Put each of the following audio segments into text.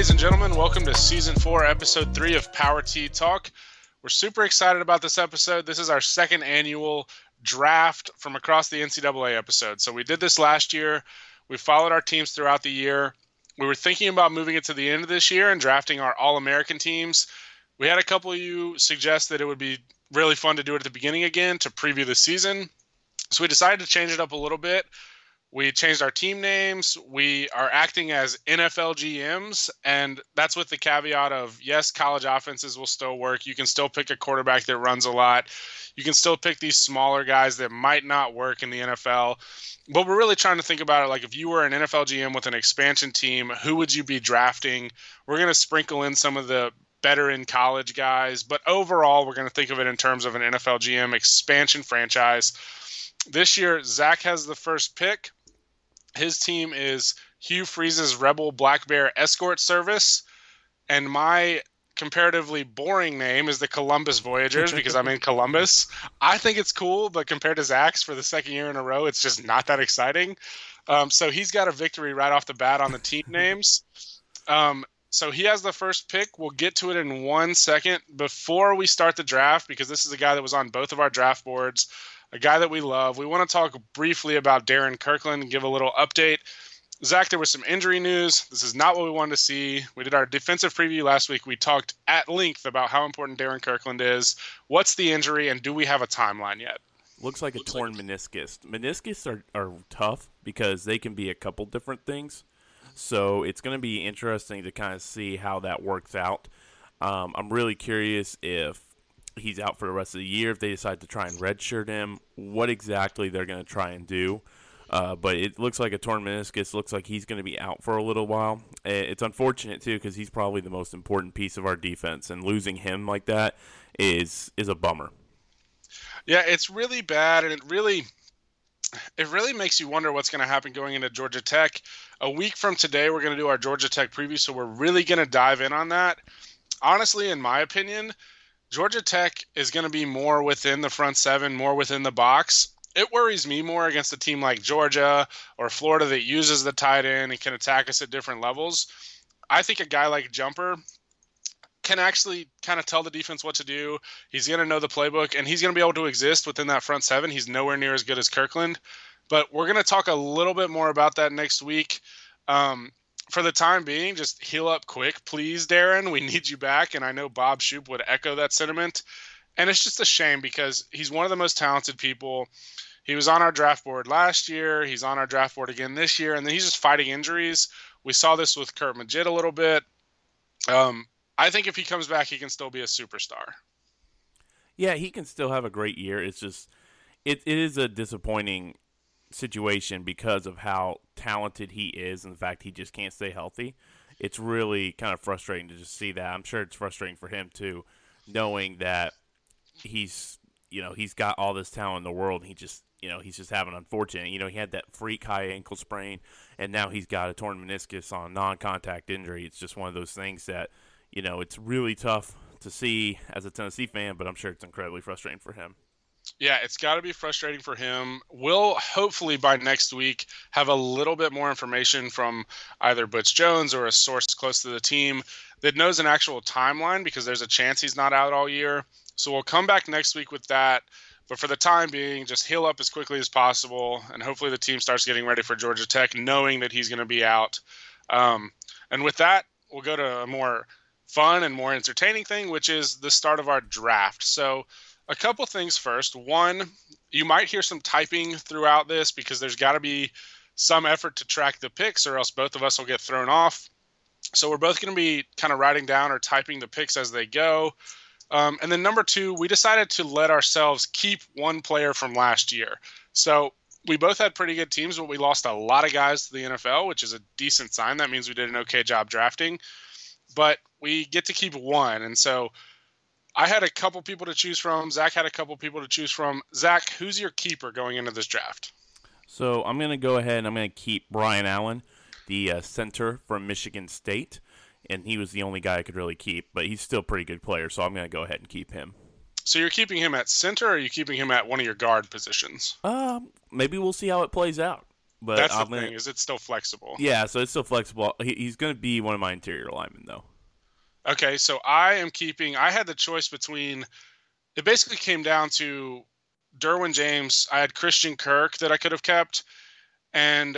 ladies and gentlemen. Welcome to Season 4, Episode 3 of Power T Talk. We're super excited about this episode. This is our second annual draft from across the NCAA episode. So we did this last year. We followed our teams throughout the year. We were thinking about moving it to the end of this year and drafting our All-American teams. We had a couple of you suggest that it would be really fun to do it at the beginning again to preview the season. So we decided to change it up a little bit. We changed our team names. We are acting as NFL GMs, and that's with the caveat of, yes, college offenses will still work. You can still pick a quarterback that runs a lot. You can still pick these smaller guys that might not work in the NFL. But we're really trying to think about it like if you were an NFL GM with an expansion team, who would you be drafting? We're going to sprinkle in some of the better in college guys, but overall, we're going to think of it in terms of an NFL GM expansion franchise. This year, Zach has the first pick. His team is Hugh Freeze's Rebel Black Bear Escort Service, and my comparatively boring name is the Columbus Voyagers because I'm in Columbus. I think it's cool, but compared to Zach's for the second year in a row, it's just not that exciting. So he's got a victory right off the bat on the team names. So he has the first pick. We'll get to it in 1 second. Before we start the draft, because this is a guy that was on both of our draft boards, a guy that we love, we want to talk briefly about Darren Kirkland and give a little update. Zach, there was some injury news. This is not what we wanted to see. We did our defensive preview last week. We talked at length about how important Darren Kirkland is. What's the injury, and do we have a timeline yet? Looks like a torn meniscus. Meniscus are tough because they can be a couple different things. So it's going to be interesting to kind of see how that works out. I'm really curious if he's out for the rest of the year, if they decide to try and redshirt him, what exactly they're going to try and do. But it looks like a torn meniscus. Looks like he's going to be out for a little while. It's unfortunate, too, because he's probably the most important piece of our defense, and losing him like that is a bummer. Yeah, it's really bad, and it really makes you wonder what's going to happen going into Georgia Tech. A week from today, we're going to do our Georgia Tech preview, so we're really going to dive in on that. Honestly, in my opinion, Georgia Tech is going to be more within the front seven, more within the box. It worries me more against a team like Georgia or Florida that uses the tight end and can attack us at different levels. I think a guy like Jumper can actually kind of tell the defense what to do. He's going to know the playbook, and he's going to be able to exist within that front seven. He's nowhere near as good as Kirkland, but we're going to talk a little bit more about that next week. For the time being, just heal up quick, please, Darren. We need you back, and I know Bob Shoop would echo that sentiment. And it's just a shame because he's one of the most talented people. He was on our draft board last year. He's on our draft board again this year, and then he's just fighting injuries. We saw this with Kurt Magid a little bit. I think if he comes back, he can still be a superstar. Yeah, he can still have a great year. It's just it is a disappointing situation because of how talented he is and the fact he just can't stay healthy. It's really kind of frustrating to just see that. I'm sure it's frustrating for him too, knowing that he's got all this talent in the world and he's just having unfortunate. He had that freak high ankle sprain and now he's got a torn meniscus on a non-contact injury. It's just one of those things that it's really tough to see as a Tennessee fan, but I'm sure it's incredibly frustrating for him. Yeah, it's got to be frustrating for him. We'll hopefully by next week have a little bit more information from either Butch Jones or a source close to the team that knows an actual timeline because there's a chance he's not out all year. So we'll come back next week with that. But for the time being, just heal up as quickly as possible, and hopefully the team starts getting ready for Georgia Tech knowing that he's going to be out. And with that, we'll go to a more fun and more entertaining thing, which is the start of our draft. So a couple things first. One, you might hear some typing throughout this because there's got to be some effort to track the picks or else both of us will get thrown off. So we're both going to be kind of writing down or typing the picks as they go. And then number two, we decided to let ourselves keep one player from last year. So we both had pretty good teams, but we lost a lot of guys to the NFL, which is a decent sign. That means we did an okay job drafting. But we get to keep one. And so I had a couple people to choose from. Zach had a couple people to choose from. Zach, who's your keeper going into this draft? So I'm going to go ahead and I'm going to keep Brian Allen, the center from Michigan State. And he was the only guy I could really keep. But he's still a pretty good player, so I'm going to go ahead and keep him. So you're keeping him at center, or are you keeping him at one of your guard positions? Maybe we'll see how it plays out. But That's the thing, is it's still flexible. Yeah, so it's still flexible. He's going to be one of my interior linemen, though. Okay, so I had the choice between, it basically came down to Derwin James. I had Christian Kirk that I could have kept, and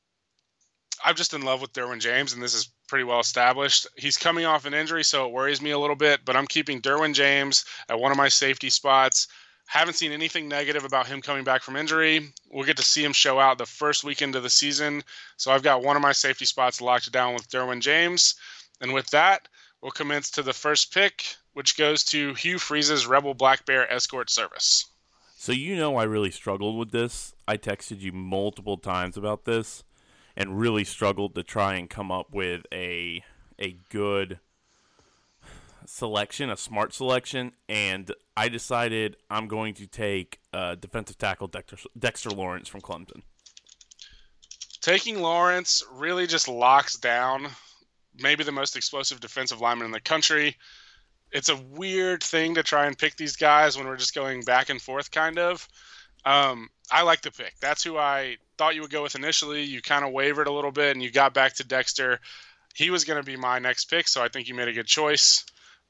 I'm just in love with Derwin James, and this is pretty well established. He's coming off an injury, so it worries me a little bit, but I'm keeping Derwin James at one of my safety spots. Haven't seen anything negative about him coming back from injury. We'll get to see him show out the first weekend of the season. So I've got one of my safety spots locked down with Derwin James. And with that, we'll commence to the first pick, which goes to Hugh Freeze's Rebel Black Bear Escort Service. So I really struggled with this. I texted you multiple times about this and really struggled to try and come up with a good selection, a smart selection, and I decided I'm going to take defensive tackle Dexter Lawrence from Clemson. Taking Lawrence really just locks down maybe the most explosive defensive lineman in the country. It's a weird thing to try and pick these guys when we're just going back and forth, kind of. I like the pick. That's who I thought you would go with initially. You kind of wavered a little bit, and you got back to Dexter. He was going to be my next pick, so I think you made a good choice.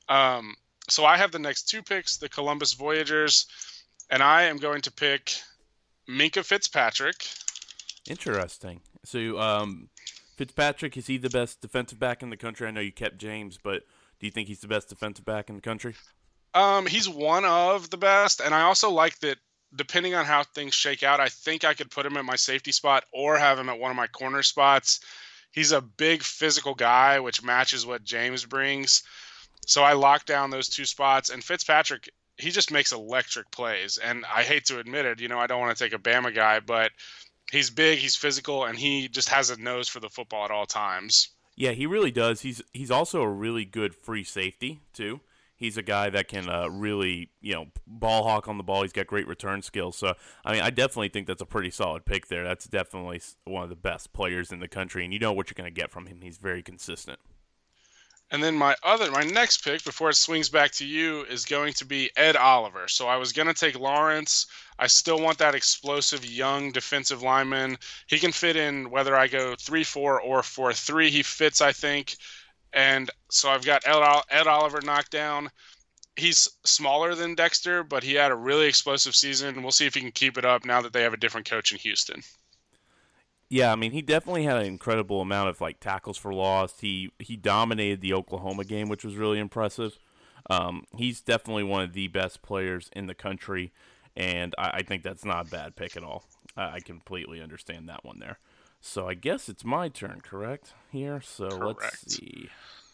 So I have the next two picks, the Columbus Voyagers, and I am going to pick Minkah Fitzpatrick. Interesting. So Fitzpatrick, is he the best defensive back in the country? I know you kept James, but do you think he's the best defensive back in the country? He's one of the best, and I also like that depending on how things shake out, I think I could put him at my safety spot or have him at one of my corner spots. He's a big physical guy, which matches what James brings. So I locked down those two spots, and Fitzpatrick, he just makes electric plays. And I hate to admit it, I don't want to take a Bama guy, but he's big, he's physical, and he just has a nose for the football at all times. Yeah, he really does. He's also a really good free safety, too. He's a guy that can really, ball hawk on the ball. He's got great return skills. So, I definitely think that's a pretty solid pick there. That's definitely one of the best players in the country, and you know what you're going to get from him. He's very consistent. And then my next pick, before it swings back to you, is going to be Ed Oliver. So I was going to take Lawrence. I still want that explosive young defensive lineman. He can fit in whether I go 3-4 or 4-3. He fits, I think. And so I've got Ed Oliver knocked down. He's smaller than Dexter, but he had a really explosive season. We'll see if he can keep it up now that they have a different coach in Houston. Yeah, he definitely had an incredible amount of tackles for loss. He dominated the Oklahoma game, which was really impressive. He's definitely one of the best players in the country, and I think that's not a bad pick at all. I completely understand that one there. So I guess it's my turn, correct? Here, so Correct. Let's see.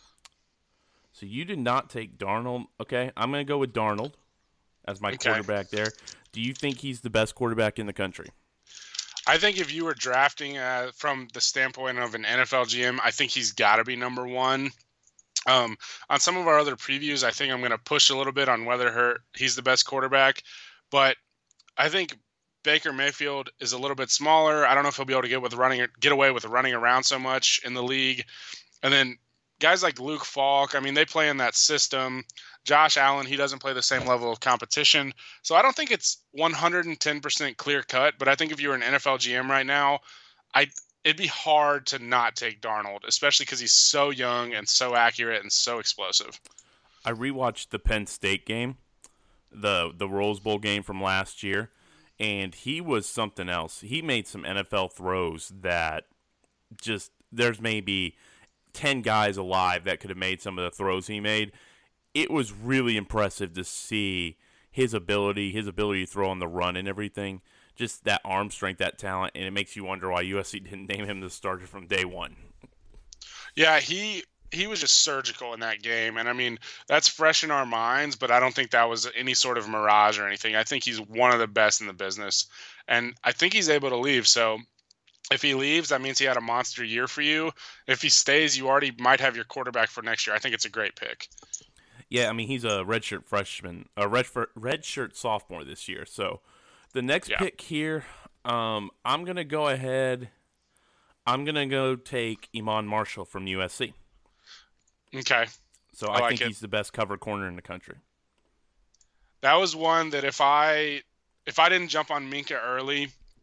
So you did not take Darnold. Okay, I'm going to go with Darnold as my quarterback there. Do you think he's the best quarterback in the country? I think if you were drafting from the standpoint of an NFL GM, I think he's got to be number one. On some of our other previews, I think I'm going to push a little bit on whether he's the best quarterback. But I think Baker Mayfield is a little bit smaller. I don't know if he'll be able to get away with running around so much in the league. And then guys like Luke Falk, they play in that system. Josh Allen, he doesn't play the same level of competition. So I don't think it's 110% clear cut, but I think if you were an NFL GM right now, it'd be hard to not take Darnold, especially because he's so young and so accurate and so explosive. I rewatched the Penn State game, the Rose Bowl game from last year, and he was something else. He made some NFL throws that just, there's maybe 10 guys alive that could have made some of the throws he made. It was really impressive to see his ability to throw on the run and everything. Just that arm strength, that talent, and it makes you wonder why USC didn't name him the starter from day one. Yeah, he was just surgical in that game, and that's fresh in our minds, but I don't think that was any sort of mirage or anything. I think he's one of the best in the business, and I think he's able to leave, so if he leaves, that means he had a monster year for you. If he stays, you already might have your quarterback for next year. I think it's a great pick. Yeah, he's a redshirt freshman, a redshirt sophomore this year. So the next pick here, I'm going to go ahead. I'm going to go take Iman Marshall from USC. Okay. So I think he's the best cover corner in the country. That was one that if I didn't jump on Minkah early,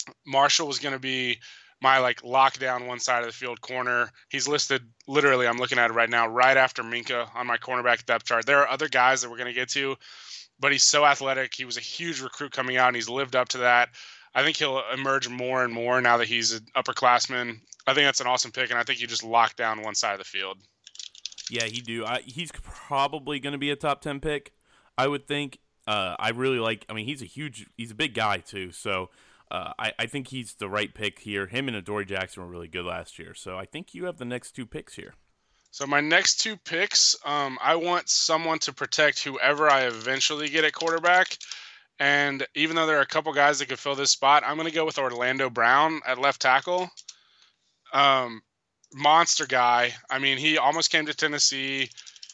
Marshall was going to be my like lockdown one side of the field corner. He's listed literally, I'm looking at it right now, right after Minka on my cornerback depth chart. There are other guys that we're going to get to, but he's so athletic. He was a huge recruit coming out, and he's lived up to that. I think he'll emerge more and more now that he's an upperclassman. I think that's an awesome pick, and I think you just lock down one side of the field. Yeah, he's probably going to be a top 10 pick, I would think. I really like, I mean, he's a big guy too, so I think he's the right pick here. Him and Adoree Jackson were really good last year, so I think you have the next two picks here. So my next two picks, I want someone to protect whoever I eventually get at quarterback. And even though there are a couple guys that could fill this spot, I'm going to go with Orlando Brown at left tackle. Monster guy. I mean, he almost came to Tennessee.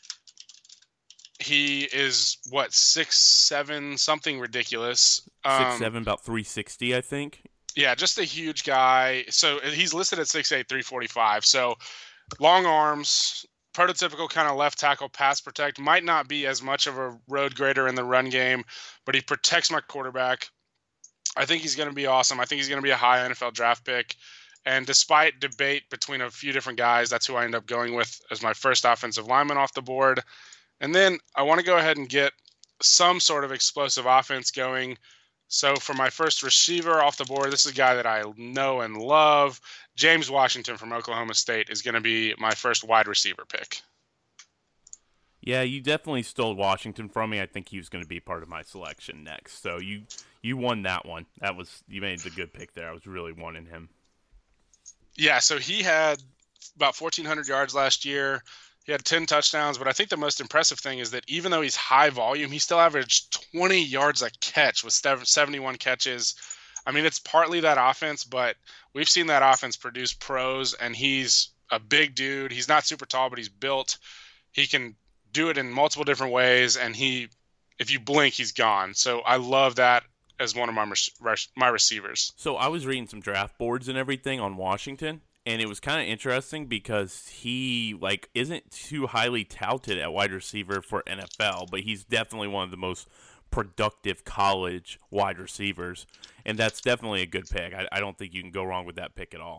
He is, 6'7", something ridiculous. 6'7", about 360, I think. Yeah, just a huge guy. So he's listed at 6'8", 345. So long arms, prototypical kind of left tackle pass protect. Might not be as much of a road grader in the run game, but he protects my quarterback. I think he's going to be awesome. I think he's going to be a high NFL draft pick. And despite debate between a few different guys, that's who I end up going with as my first offensive lineman off the board. And then I want to go ahead and get some sort of explosive offense going. So for my first receiver off the board, this is a guy that I know and love. James Washington from Oklahoma State is going to be my first wide receiver pick. Yeah, you definitely stole Washington from me. I think he was going to be part of my selection next. So you won that one. You made the good pick there. I was really wanting him. Yeah, so he had about 1,400 yards last year. He had 10 touchdowns, but I think the most impressive thing is that even though he's high volume, he still averaged 20 yards a catch with 71 catches. I mean, it's partly that offense, but we've seen that offense produce pros, and he's a big dude. He's not super tall, but he's built. He can do it in multiple different ways, and if you blink, he's gone. So I love that as one of my receivers. So I was reading some draft boards and everything on Washington, and it was kind of interesting because he isn't too highly touted at wide receiver for NFL, but he's definitely one of the most productive college wide receivers, and that's definitely a good pick. I don't think you can go wrong with that pick at all.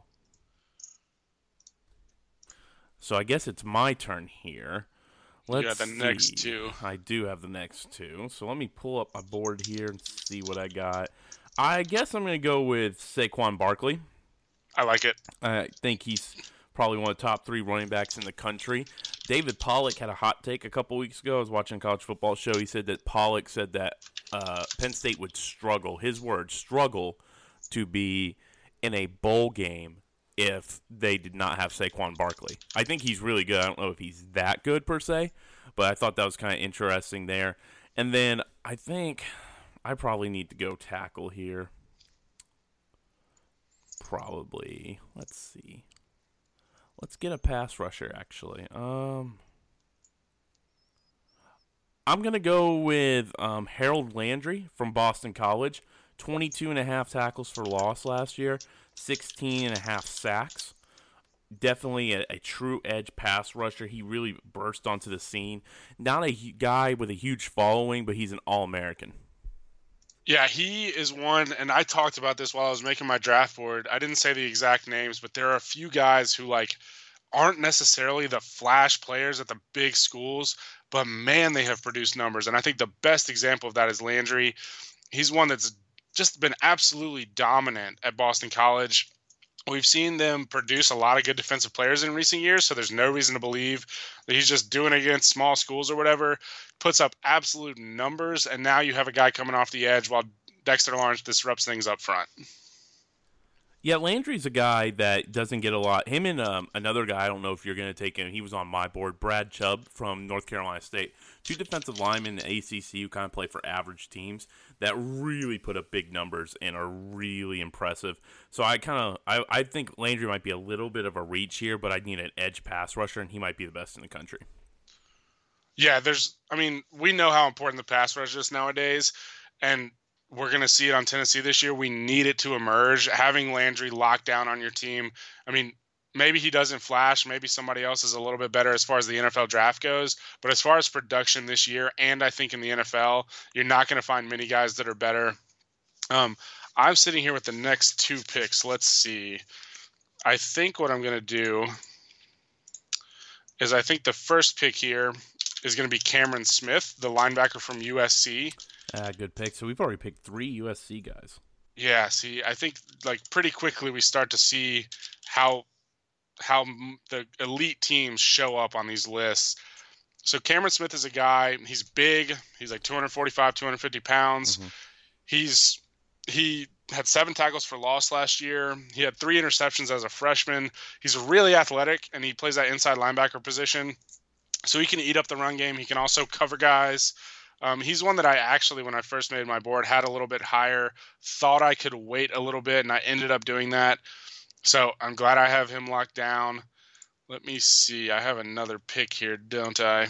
So I guess it's my turn here. Let's see. Next two. I do have the next two. So let me pull up my board here and see what I got. I guess I'm going to go with Saquon Barkley. I like it. I think he's probably one of the top 3 running backs in the country. David Pollack had a hot take a couple weeks ago. I was watching a college football show. He said that Pollack said that Penn State would struggle, his words, struggle to be in a bowl game if they did not have Saquon Barkley. I think he's really good. I don't know if he's that good per se, but I thought that was kind of interesting there. And then I think I probably need to go tackle here. Probably. Let's see. Let's get a pass rusher, actually. I'm going to go with Harold Landry from Boston College. 22.5 tackles for loss last year. 16.5 sacks. Definitely a true edge pass rusher. He really burst onto the scene. Not a guy with a huge following, but he's an All-American. Yeah, he is one, and I talked about this while I was making my draft board. I didn't say the exact names, but there are a few guys who aren't necessarily the flash players at the big schools, but man, they have produced numbers. And I think the best example of that is Landry. He's one that's just been absolutely dominant at Boston College. We've seen them produce a lot of good defensive players in recent years, so there's no reason to believe that he's just doing it against small schools or whatever. Puts up absolute numbers, and now you have a guy coming off the edge while Dexter Lawrence disrupts things up front. Yeah, Landry's a guy that doesn't get a lot. Him and another guy, I don't know if you're going to take him. He was on my board, Brad Chubb from North Carolina State. 2 defensive linemen in the ACC who kind of play for average teams that really put up big numbers and are really impressive. So I think Landry might be a little bit of a reach here, but I need an edge pass rusher, and he might be the best in the country. Yeah, we know how important the pass rush is nowadays, and we're going to see it on Tennessee this year. We need it to emerge. Having Landry locked down on your team, maybe he doesn't flash. Maybe somebody else is a little bit better as far as the NFL draft goes. But as far as production this year, and I think in the NFL, you're not going to find many guys that are better. I'm sitting here with the next 2 picks. Let's see. I think what I'm going to do is I think the first pick here is going to be Cameron Smith, the linebacker from USC. Good pick. So we've already picked 3 USC guys. Yeah, see, I think like pretty quickly we start to see how the elite teams show up on these lists. So Cameron Smith is a guy, he's big, he's like 245, 250 pounds. He had 7 tackles for loss last year. He had 3 interceptions as a freshman. He's really athletic, and he plays that inside linebacker position. So he can eat up the run game. He can also cover guys. He's one that I actually, when I first made my board, had a little bit higher, thought I could wait a little bit, and I ended up doing that. So I'm glad I have him locked down. Let me see. I have another pick here, don't I?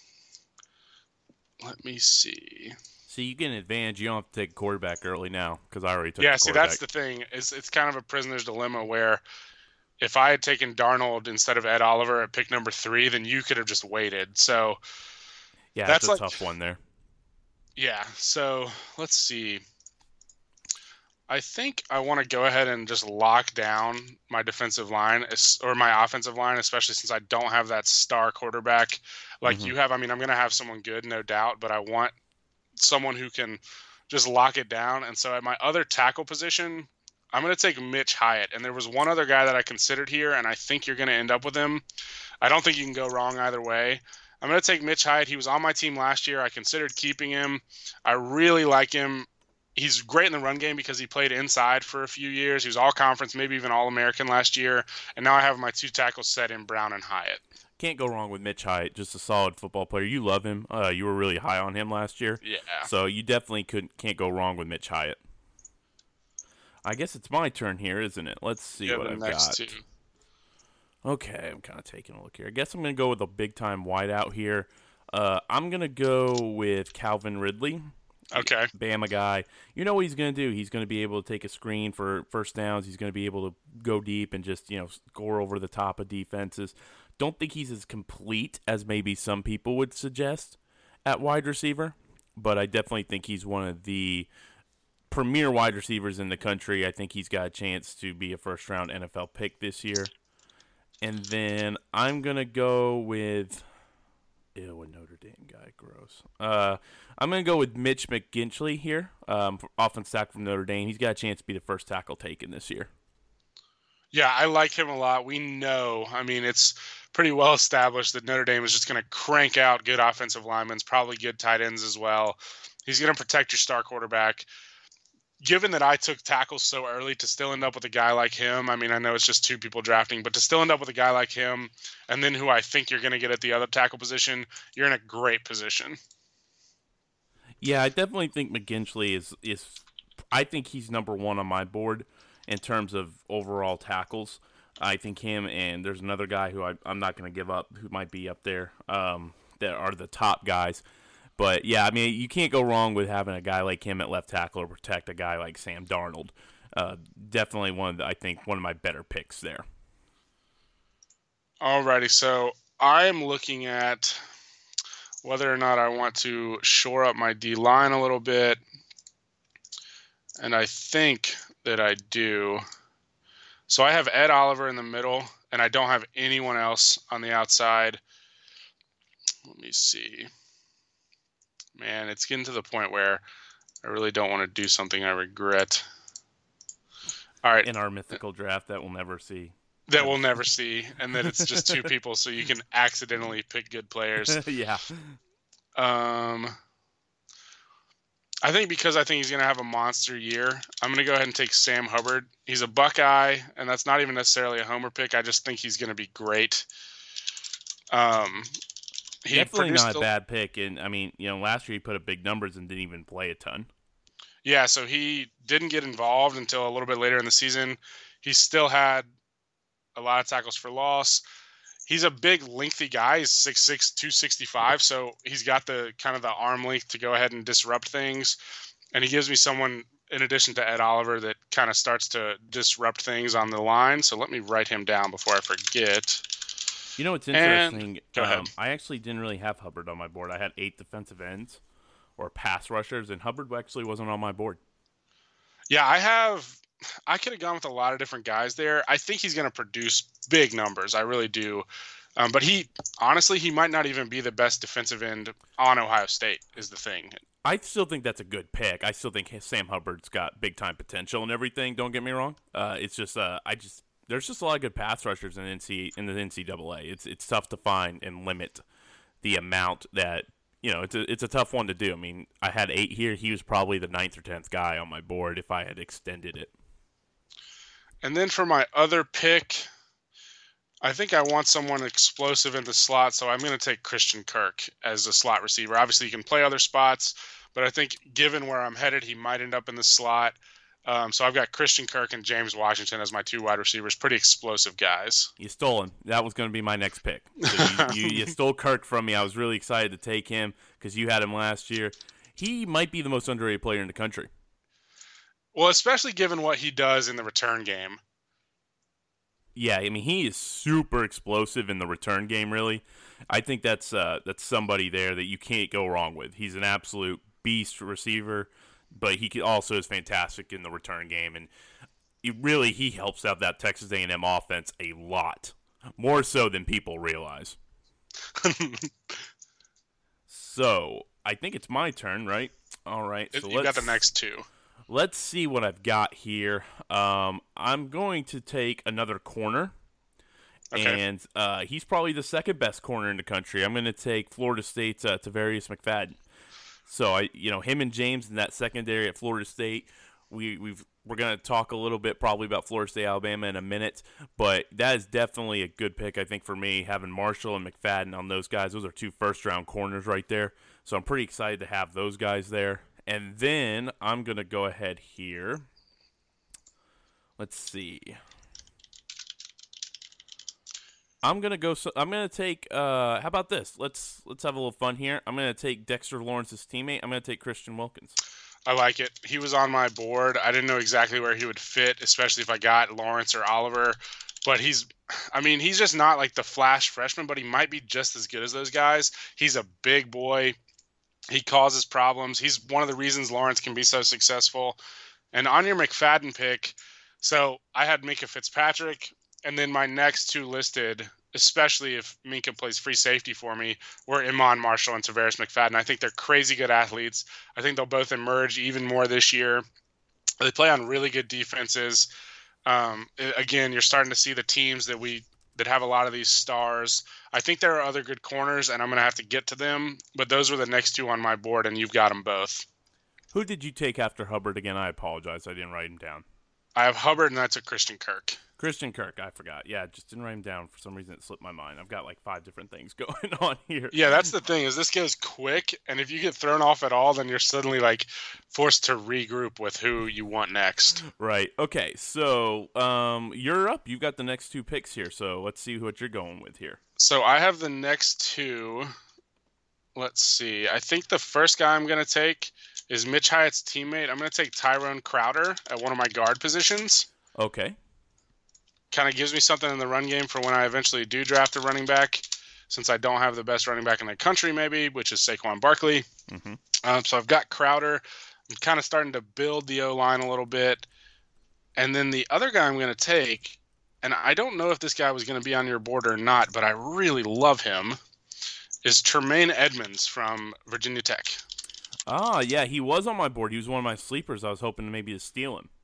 Let me see. See, you get an advantage. You don't have to take quarterback early now because I already took Yeah, the see, quarterback. that's the thing. It's kind of a prisoner's dilemma where if I had taken Darnold instead of Ed Oliver at pick number 3, then you could have just waited. So yeah, that's a tough one there. Yeah, so let's see. I think I want to go ahead and just lock down my defensive line or my offensive line, especially since I don't have that star quarterback like you have. I mean, I'm going to have someone good, no doubt, but I want someone who can just lock it down. And so at my other tackle position, I'm going to take Mitch Hyatt. And there was one other guy that I considered here, and I think you're going to end up with him. I don't think you can go wrong either way. I'm going to take Mitch Hyatt. He was on my team last year. I considered keeping him. I really like him. He's great in the run game because he played inside for a few years. He was all-conference, maybe even All-American last year. And now I have my 2 tackles set in Brown and Hyatt. Can't go wrong with Mitch Hyatt, just a solid football player. You love him. You were really high on him last year. Yeah. So you definitely can't go wrong with Mitch Hyatt. I guess it's my turn here, isn't it? Let's see what I've got. 2. Okay, I'm kind of taking a look here. I guess I'm going to go with a big-time wideout here. I'm going to go with Calvin Ridley. Okay. Bama guy. You know what he's going to do. He's going to be able to take a screen for first downs. He's going to be able to go deep and just, score over the top of defenses. Don't think he's as complete as maybe some people would suggest at wide receiver, but I definitely think he's one of the premier wide receivers in the country. I think he's got a chance to be a first-round NFL pick this year. And then I'm going to go with a Notre Dame guy. Gross. I'm going to go with Mitch McGinley here, offensive tackle from Notre Dame. He's got a chance to be the first tackle taken this year. Yeah, I like him a lot. We know, I mean, it's pretty well established that Notre Dame is just going to crank out good offensive linemen, probably good tight ends as well. He's going to protect your star quarterback. Given that I took tackles so early, to still end up with a guy like him, I mean, I know it's just 2 people drafting, but to still end up with a guy like him, and then who I think you're going to get at the other tackle position, you're in a great position. Yeah, I definitely think McGinley is I think he's number 1 on my board in terms of overall tackles. I think him and there's another guy who I'm not going to give up who might be up there that are the top guys. But, yeah, I mean, you can't go wrong with having a guy like him at left tackle or protect a guy like Sam Darnold. Definitely I think one of my better picks there. Alrighty, so I'm looking at whether or not I want to shore up my D-line a little bit. And I think that I do. So I have Ed Oliver in the middle, and I don't have anyone else on the outside. Let me see. Man, it's getting to the point where I really don't want to do something I regret. All right. In our mythical draft that we'll never see. That we'll never see, and that it's just 2 people, so you can accidentally pick good players. Yeah. I think because I think he's going to have a monster year, I'm going to go ahead and take Sam Hubbard. He's a Buckeye, and that's not even necessarily a homer pick. I just think he's going to be great. Definitely not a bad pick. And, I mean, last year he put up big numbers and didn't even play a ton. Yeah, so he didn't get involved until a little bit later in the season. He still had a lot of tackles for loss. He's a big, lengthy guy. He's 6'6", 265, so he's got the kind of the arm length to go ahead and disrupt things. And he gives me someone, in addition to Ed Oliver, that kind of starts to disrupt things on the line. So let me write him down before I forget. You know what's interesting? Go ahead. I actually didn't really have Hubbard on my board. I had 8 defensive ends or pass rushers, and Hubbard actually wasn't on my board. Yeah, I could have gone with a lot of different guys there. I think he's going to produce big numbers. I really do. But honestly, he might not even be the best defensive end on Ohio State is the thing. I still think that's a good pick. I still think Sam Hubbard's got big time potential and everything. Don't get me wrong. It's just there's just a lot of good pass rushers in the NCAA. It's tough to find and limit the amount that it's a tough one to do. I mean, I had 8 here. He was probably the 9th or 10th guy on my board if I had extended it. And then for my other pick, I think I want someone explosive in the slot, so I'm going to take Christian Kirk as a slot receiver. Obviously, he can play other spots, but I think given where I'm headed, he might end up in the slot. So I've got Christian Kirk and James Washington as my 2 wide receivers. Pretty explosive guys. You stole him. That was going to be my next pick. So you stole Kirk from me. I was really excited to take him because you had him last year. He might be the most underrated player in the country. Well, especially given what he does in the return game. Yeah, I mean, he is super explosive in the return game, really. I think that's somebody there that you can't go wrong with. He's an absolute beast receiver, but he also is fantastic in the return game. And he helps out that Texas A&M offense a lot, more so than people realize. So, I think it's my turn, right? All right. So you got the next 2. Let's see what I've got here. I'm going to take another corner, and he's probably the second best corner in the country. I'm going to take Florida State's Tavarius McFadden. So him and James in that secondary at Florida State. We're going to talk a little bit probably about Florida State, Alabama in a minute, but that is definitely a good pick, I think, for me, having Marshall and McFadden on those guys. Those are 2 first-round corners right there, so I'm pretty excited to have those guys there. And then I'm going to go ahead here. Let's see. I'm going to take how about this? Let's have a little fun here. I'm going to take Dexter Lawrence's teammate. I'm going to take Christian Wilkins. I like it. He was on my board. I didn't know exactly where he would fit, especially if I got Lawrence or Oliver. But he's just not like the flash freshman, but he might be just as good as those guys. He's a big boy. He causes problems. He's one of the reasons Lawrence can be so successful. And on your McFadden pick, so I had Minkah Fitzpatrick, and then my next 2 listed, especially if Minkah plays free safety for me, were Iman Marshall and Tavarius McFadden. I think they're crazy good athletes. I think they'll both emerge even more this year. They play on really good defenses. Again, you're starting to see the teams that have a lot of these stars. I think there are other good corners, and I'm going to have to get to them, but those were the next 2 on my board, and you've got them both. Who did you take after Hubbard again? I apologize. I didn't write him down. I have Hubbard, and I took Christian Kirk. Christian Kirk, I forgot. Yeah, just didn't write him down. For some reason, it slipped my mind. I've got like 5 different things going on here. Yeah, that's the thing, is this goes quick, and if you get thrown off at all, then you're suddenly like forced to regroup with who you want next. Right. Okay, so you're up. You've got the next 2 picks here, so let's see what you're going with here. So I have the next 2. Let's see. I think the first guy I'm going to take is Mitch Hyatt's teammate. I'm going to take Tyrone Crowder at one of my guard positions. Okay. Kind of gives me something in the run game for when I eventually do draft a running back, since I don't have the best running back in the country maybe, which is Saquon Barkley. Mm-hmm. So I've got Crowder. I'm kind of starting to build the O-line a little bit. And then the other guy I'm going to take, and I don't know if this guy was going to be on your board or not, but I really love him, is Tremaine Edmonds from Virginia Tech. Ah, yeah, he was on my board. He was one of my sleepers. I was hoping maybe to steal him.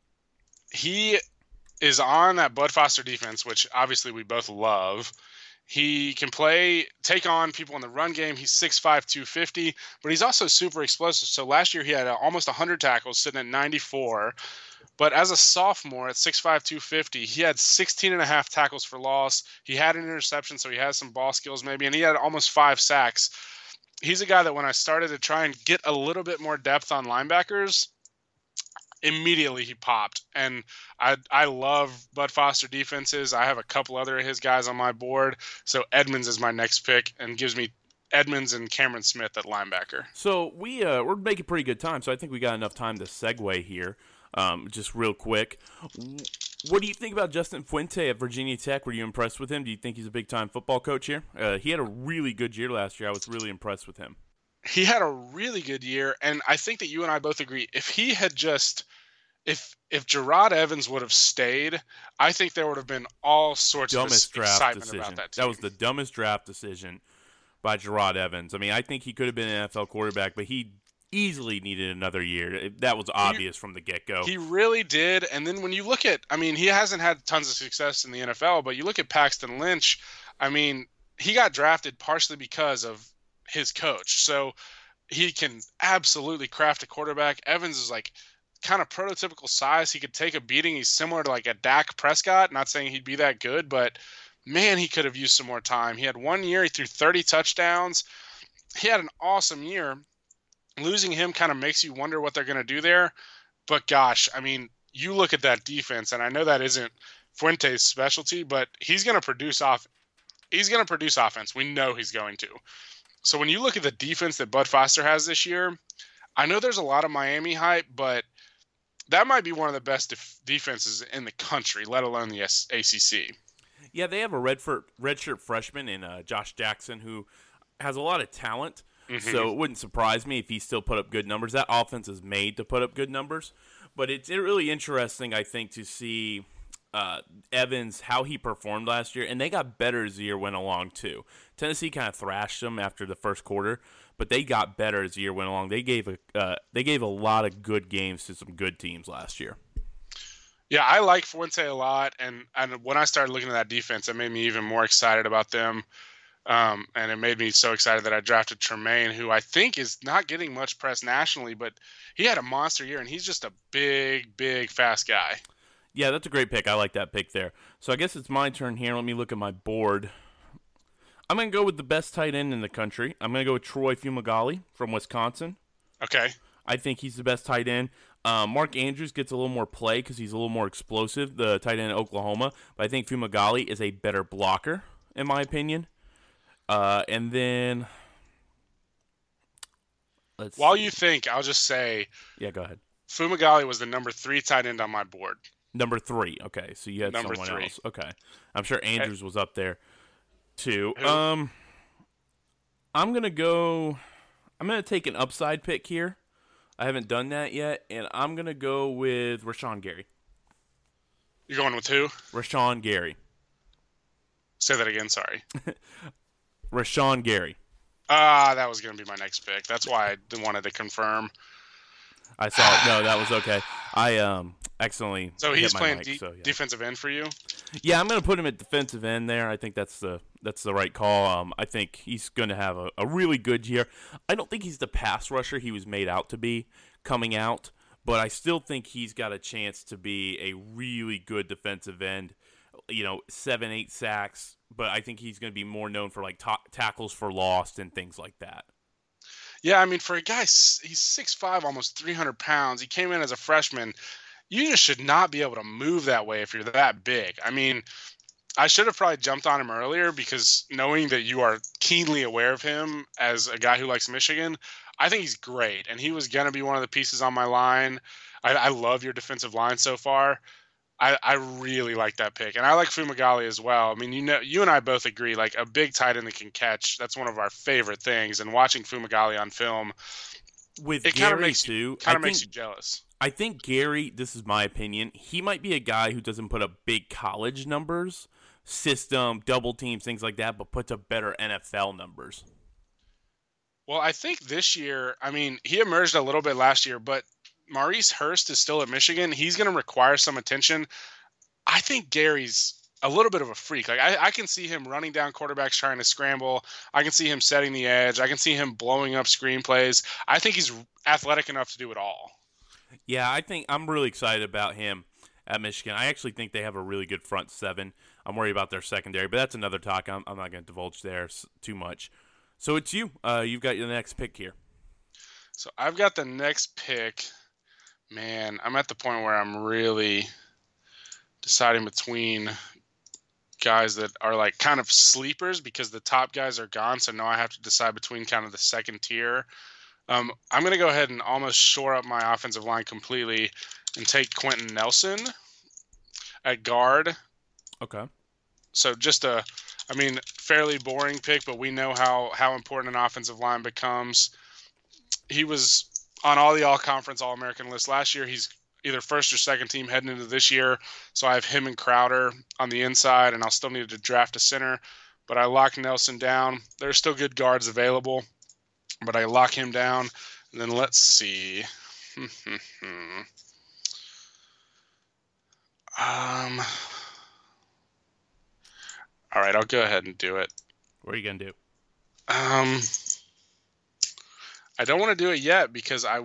He is on that Bud Foster defense, which obviously we both love. He can take on people in the run game. He's 6'5", 250, but he's also super explosive. So last year he had almost 100 tackles, sitting at 94. But as a sophomore at 6'5", 250, he had 16 and a half tackles for loss. He had an interception, so he has some ball skills maybe, and he had almost 5 sacks. He's a guy that when I started to try and get a little bit more depth on linebackers, immediately he popped. And I love Bud Foster defenses. I have a couple other of his guys on my board. So Edmonds is my next pick and gives me Edmonds and Cameron Smith at linebacker. So we're making pretty good time. So I think we got enough time to segue here. Just real quick. What do you think about Justin Fuente at Virginia Tech? Were you impressed with him? Do you think he's a big-time football coach here? He had a really good year last year. I was really impressed with him. He had a really good year, and I think that you and I both agree. If if Gerard Evans would have stayed, I think there would have been all sorts of Dumbest draft excitement decision. about that team. That was the dumbest draft decision by Gerard Evans. I mean, I think he could have been an NFL quarterback, but he easily needed another year. That was obvious from the get-go. He really did. And then when you look at, I mean, he hasn't had tons of success in the NFL, but you look at Paxton Lynch, I mean, he got drafted partially because of his coach. So he can absolutely craft a quarterback. Evans is like kind of prototypical size. He could take a beating. He's similar to like a Dak Prescott. Not saying he'd be that good, but man, he could have used some more time. He had 1 year. He threw 30 touchdowns. He had an awesome year. Losing him kind of makes you wonder what they're going to do there. But gosh, I mean, you look at that defense, and I know that isn't Fuente's specialty, but he's going to produce offense. We know he's going to. So when you look at the defense that Bud Foster has this year, I know there's a lot of Miami hype, but that might be one of the best defenses in the country, let alone the ACC. Yeah, they have a redshirt freshman in Josh Jackson who has a lot of talent. Mm-hmm. So it wouldn't surprise me if he still put up good numbers. That offense is made to put up good numbers. But it's really interesting, I think, to see Evans, how he performed last year. And they got better as the year went along, too. Tennessee kind of thrashed them after the first quarter, but they got better as the year went along. They gave a lot of good games to some good teams last year. Yeah, I like Fuente a lot. And when I started looking at that defense, it made me even more excited about them. And it made me so excited that I drafted Tremaine, who I think is not getting much press nationally, but he had a monster year, and he's just a big, big, fast guy. Yeah, that's a great pick. I like that pick there. So I guess it's my turn here. Let me look at my board. I'm going to go with the best tight end in the country. I'm going to go with Troy Fumagalli from Wisconsin. Okay. I think he's the best tight end. Mark Andrews gets a little more play because he's a little more explosive, the tight end in Oklahoma. But I think Fumagalli is a better blocker, in my opinion. And then while you think, I'll just say, yeah, go ahead. Fumagalli was the number 3 tight end on my board. Number 3, okay. So you had number someone 3. else. Okay, I'm sure Andrews was up there too. Who? I'm gonna take an upside pick here. I haven't done that yet, and I'm gonna go with Rashawn Gary. You're going with who? Rashawn Gary. Say that again. Sorry. Rashawn Gary. That was going to be my next pick. That's why I wanted to confirm. I saw it. No, that was okay. I accidentally. So he's playing yeah. defensive end for you? Yeah, I'm going to put him at defensive end there. I think that's the right call. I think he's going to have a really good year. I don't think he's the pass rusher he was made out to be coming out, but I still think he's got a chance to be a really good defensive end. 7-8 sacks, but I think he's going to be more known for like tackles for loss and things like that. Yeah, I mean, for a guy, he's 6'5", almost 300 pounds. He came in as a freshman. You just should not be able to move that way if you're that big. I mean, I should have probably jumped on him earlier because knowing that you are keenly aware of him as a guy who likes Michigan, I think he's great. And he was going to be one of the pieces on my line. I love your defensive line so far. I really like that pick. And I like Fumagalli as well. I mean, you and I both agree, like a big tight end that can catch, that's one of our favorite things. And watching Fumagalli on film, with it Gary makes too, makes you jealous. I think Gary, this is my opinion, he might be a guy who doesn't put up big college numbers, system, double teams, things like that, but puts up better NFL numbers. Well, I think this year, I mean, he emerged a little bit last year, but Maurice Hurst is still at Michigan. He's going to require some attention. I think Gary's a little bit of a freak. Like I can see him running down quarterbacks trying to scramble. I can see him setting the edge. I can see him blowing up screenplays. I think he's athletic enough to do it all. Yeah, I think I'm really excited about him at Michigan. I actually think they have a really good front seven. I'm worried about their secondary, but that's another talk. I'm not going to divulge there too much. So it's you. You've got your next pick here. So I've got the next pick. Man, I'm at the point where I'm really deciding between guys that are like kind of sleepers because the top guys are gone. So now I have to decide between kind of the second tier. I'm going to go ahead and almost shore up my offensive line completely and take Quentin Nelson at guard. Okay. So just fairly boring pick, but we know how important an offensive line becomes. He was on all the all-conference, all-American lists last year. He's either first or second team heading into this year. So I have him and Crowder on the inside, and I'll still need to draft a center. But I lock Nelson down. There's still good guards available, but I lock him down. And then let's see. All right, I'll go ahead and do it. What are you gonna do? I don't want to do it yet because I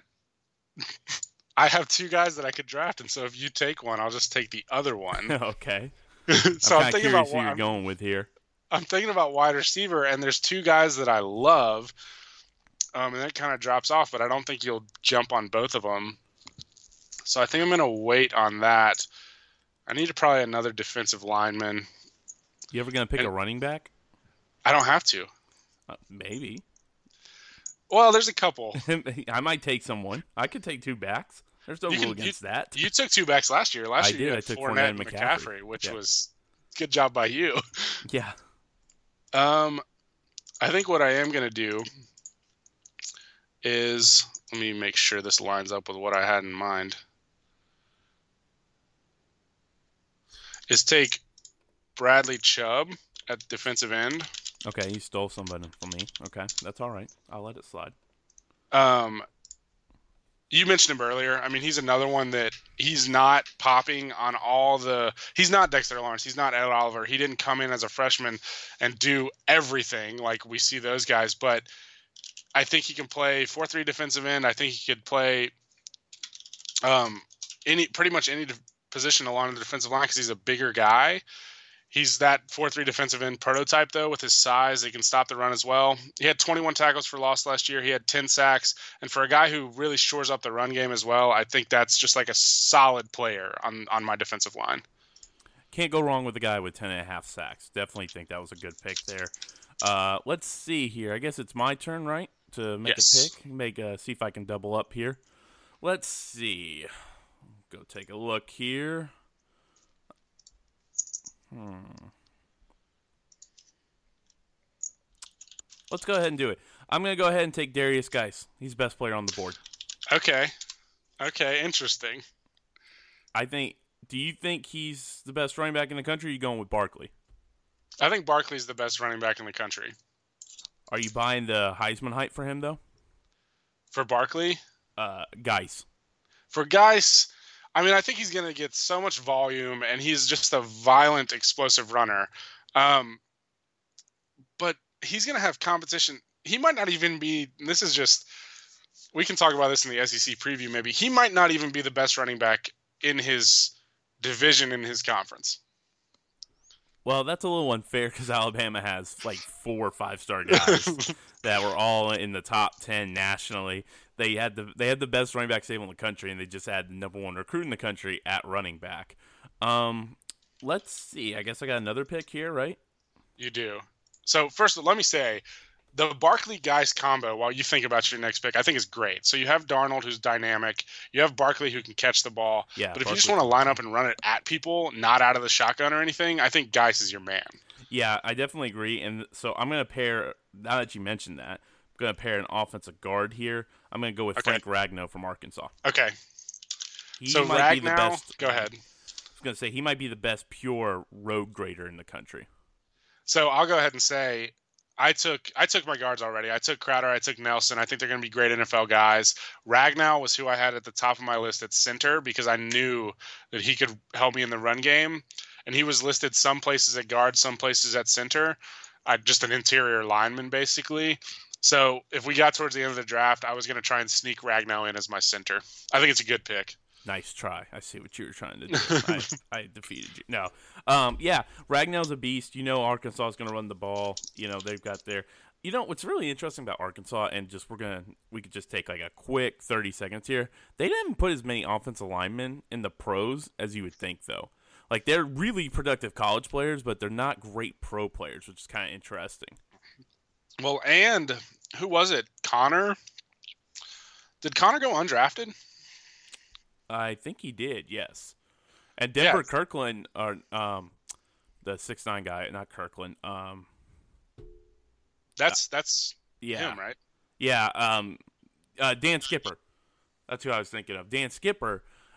have two guys that I could draft, and so if you take one, I'll just take the other one. Okay. So I'm thinking about what you're going with here. I'm thinking about wide receiver, and there's two guys that I love, and that kind of drops off, but I don't think you'll jump on both of them. So I think I'm going to wait on that. I need probably another defensive lineman. You ever going to pick a running back? I don't have to. Maybe. Well, there's a couple. I might take someone. I could take two backs. There's no rule against that. You took two backs last year. Last year you had I took Fournette and McCaffrey, which was good job by you. Yeah. I think what I am going to do is, let me make sure this lines up with what I had in mind, is take Bradley Chubb at defensive end. Okay, you stole somebody from me. Okay, that's all right. I'll let it slide. You mentioned him earlier. I mean, he's another one that he's not popping on all the – he's not Dexter Lawrence. He's not Ed Oliver. He didn't come in as a freshman and do everything like we see those guys. But I think he can play 4-3 defensive end. I think he could play pretty much any position along the defensive line because he's a bigger guy. He's that 4-3 defensive end prototype, though, with his size. He can stop the run as well. He had 21 tackles for loss last year. He had 10 sacks. And for a guy who really shores up the run game as well, I think that's just like a solid player on my defensive line. Can't go wrong with a guy with 10.5 sacks. Definitely think that was a good pick there. Let's see here. I guess it's my turn, right, to make a pick? See if I can double up here. Let's see. Go take a look here. Let's go ahead and do it. I'm going to go ahead and take Darius Geis. He's the best player on the board. Okay, interesting. Do you think he's the best running back in the country, or are you going with Barkley? I think Barkley's the best running back in the country. Are you buying the Heisman hype for him, though? For Barkley? Geis. For Geis, I mean, I think he's going to get so much volume, and he's just a violent, explosive runner. But he's going to have competition. He might not even be – this is just – we can talk about this in the SEC preview maybe. He might not even be the best running back in his division in his conference. Well, that's a little unfair because Alabama has like 4 or 5-star guys that were all in the top 10 nationally. They had the best running back stable in the country, and they just had the number 1 recruit in the country at running back. Let's see. I guess I got another pick here, right? You do. So first, let me say, the Barkley-Geis combo, while you think about your next pick, I think is great. So you have Darnold, who's dynamic. You have Barkley, who can catch the ball. Yeah, but if you just want to line up and run it at people, not out of the shotgun or anything, I think Geis is your man. Yeah, I definitely agree. And so I'm going to pair, now that you mentioned that, I'm going to pair an offensive guard here. I'm going to go with Frank Ragnow from Arkansas. Okay. So might be the best. Go ahead. I was going to say, he might be the best pure road grader in the country. So I'll go ahead and say, I took my guards already. I took Crowder. I took Nelson. I think they're going to be great NFL guys. Ragnow was who I had at the top of my list at center because I knew that he could help me in the run game. And he was listed some places at guard, some places at center. Just an interior lineman, basically. So if we got towards the end of the draft, I was going to try and sneak Ragnow in as my center. I think it's a good pick. Nice try. I see what you were trying to do. I defeated you. No. Yeah, Ragnow's a beast. You know Arkansas is going to run the ball. You know, they've got their – you know, what's really interesting about Arkansas, and just we could just take like a quick 30 seconds here. They didn't put as many offensive linemen in the pros as you would think, though. Like, they're really productive college players, but they're not great pro players, which is kind of interesting. Well, and who was it? Connor? Did Connor go undrafted? I think he did, yes. And Denver Kirkland, or the 6'9" guy, not Kirkland. That's him, right? Yeah. Dan Skipper. That's who I was thinking of. Dan Skipper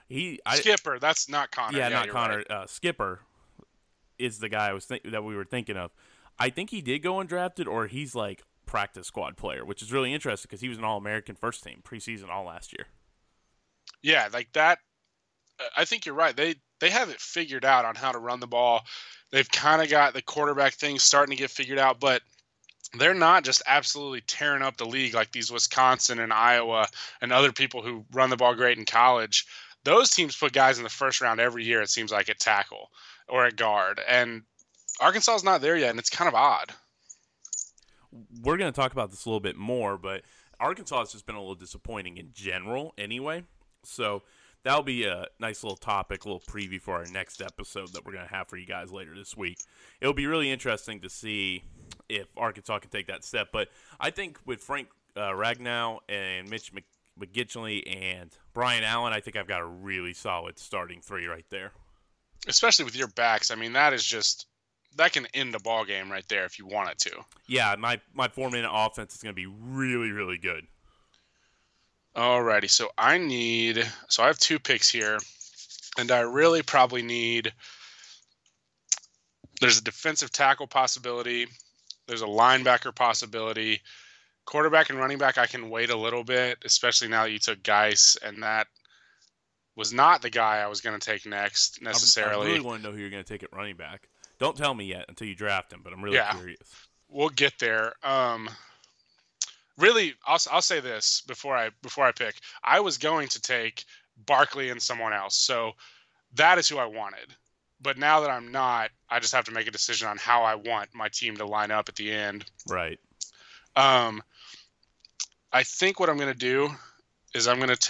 Skipper. That's not Connor. Yeah, Yeah, not you're Connor. right. Skipper is the guy that we were thinking of. I think he did go undrafted, or he's like practice squad player, which is really interesting because he was an All-American first team preseason all last year. Yeah, like that. I think you're right. They have it figured out on how to run the ball. They've kind of got the quarterback thing starting to get figured out, but they're not just absolutely tearing up the league like these Wisconsin and Iowa and other people who run the ball great in college. Those teams put guys in the first round every year, it seems like, at tackle or at guard. And Arkansas is not there yet, and it's kind of odd. We're going to talk about this a little bit more, but Arkansas has just been a little disappointing in general anyway. So that'll be a nice little topic, a little preview for our next episode that we're going to have for you guys later this week. It'll be really interesting to see if Arkansas can take that step. But I think with Frank Ragnow and Mitch McGinley and Brian Allen, I think I've got a really solid starting three right there. Especially with your backs. I mean, that can end a ball game right there if you want it to. Yeah, my 4-minute offense is going to be really, really good. Alrighty, so I have 2 picks here, and I really probably need. There's a defensive tackle possibility. There's a linebacker possibility. Quarterback and running back, I can wait a little bit, especially now that you took Geis, and that was not the guy I was going to take next necessarily. I really want to know who you're going to take at running back. Don't tell me yet until you draft him, but I'm really curious. We'll get there. Really, I'll say this before I pick. I was going to take Barkley and someone else, so that is who I wanted. But now that I'm not, I just have to make a decision on how I want my team to line up at the end. Right. I think what I'm going to do is I'm going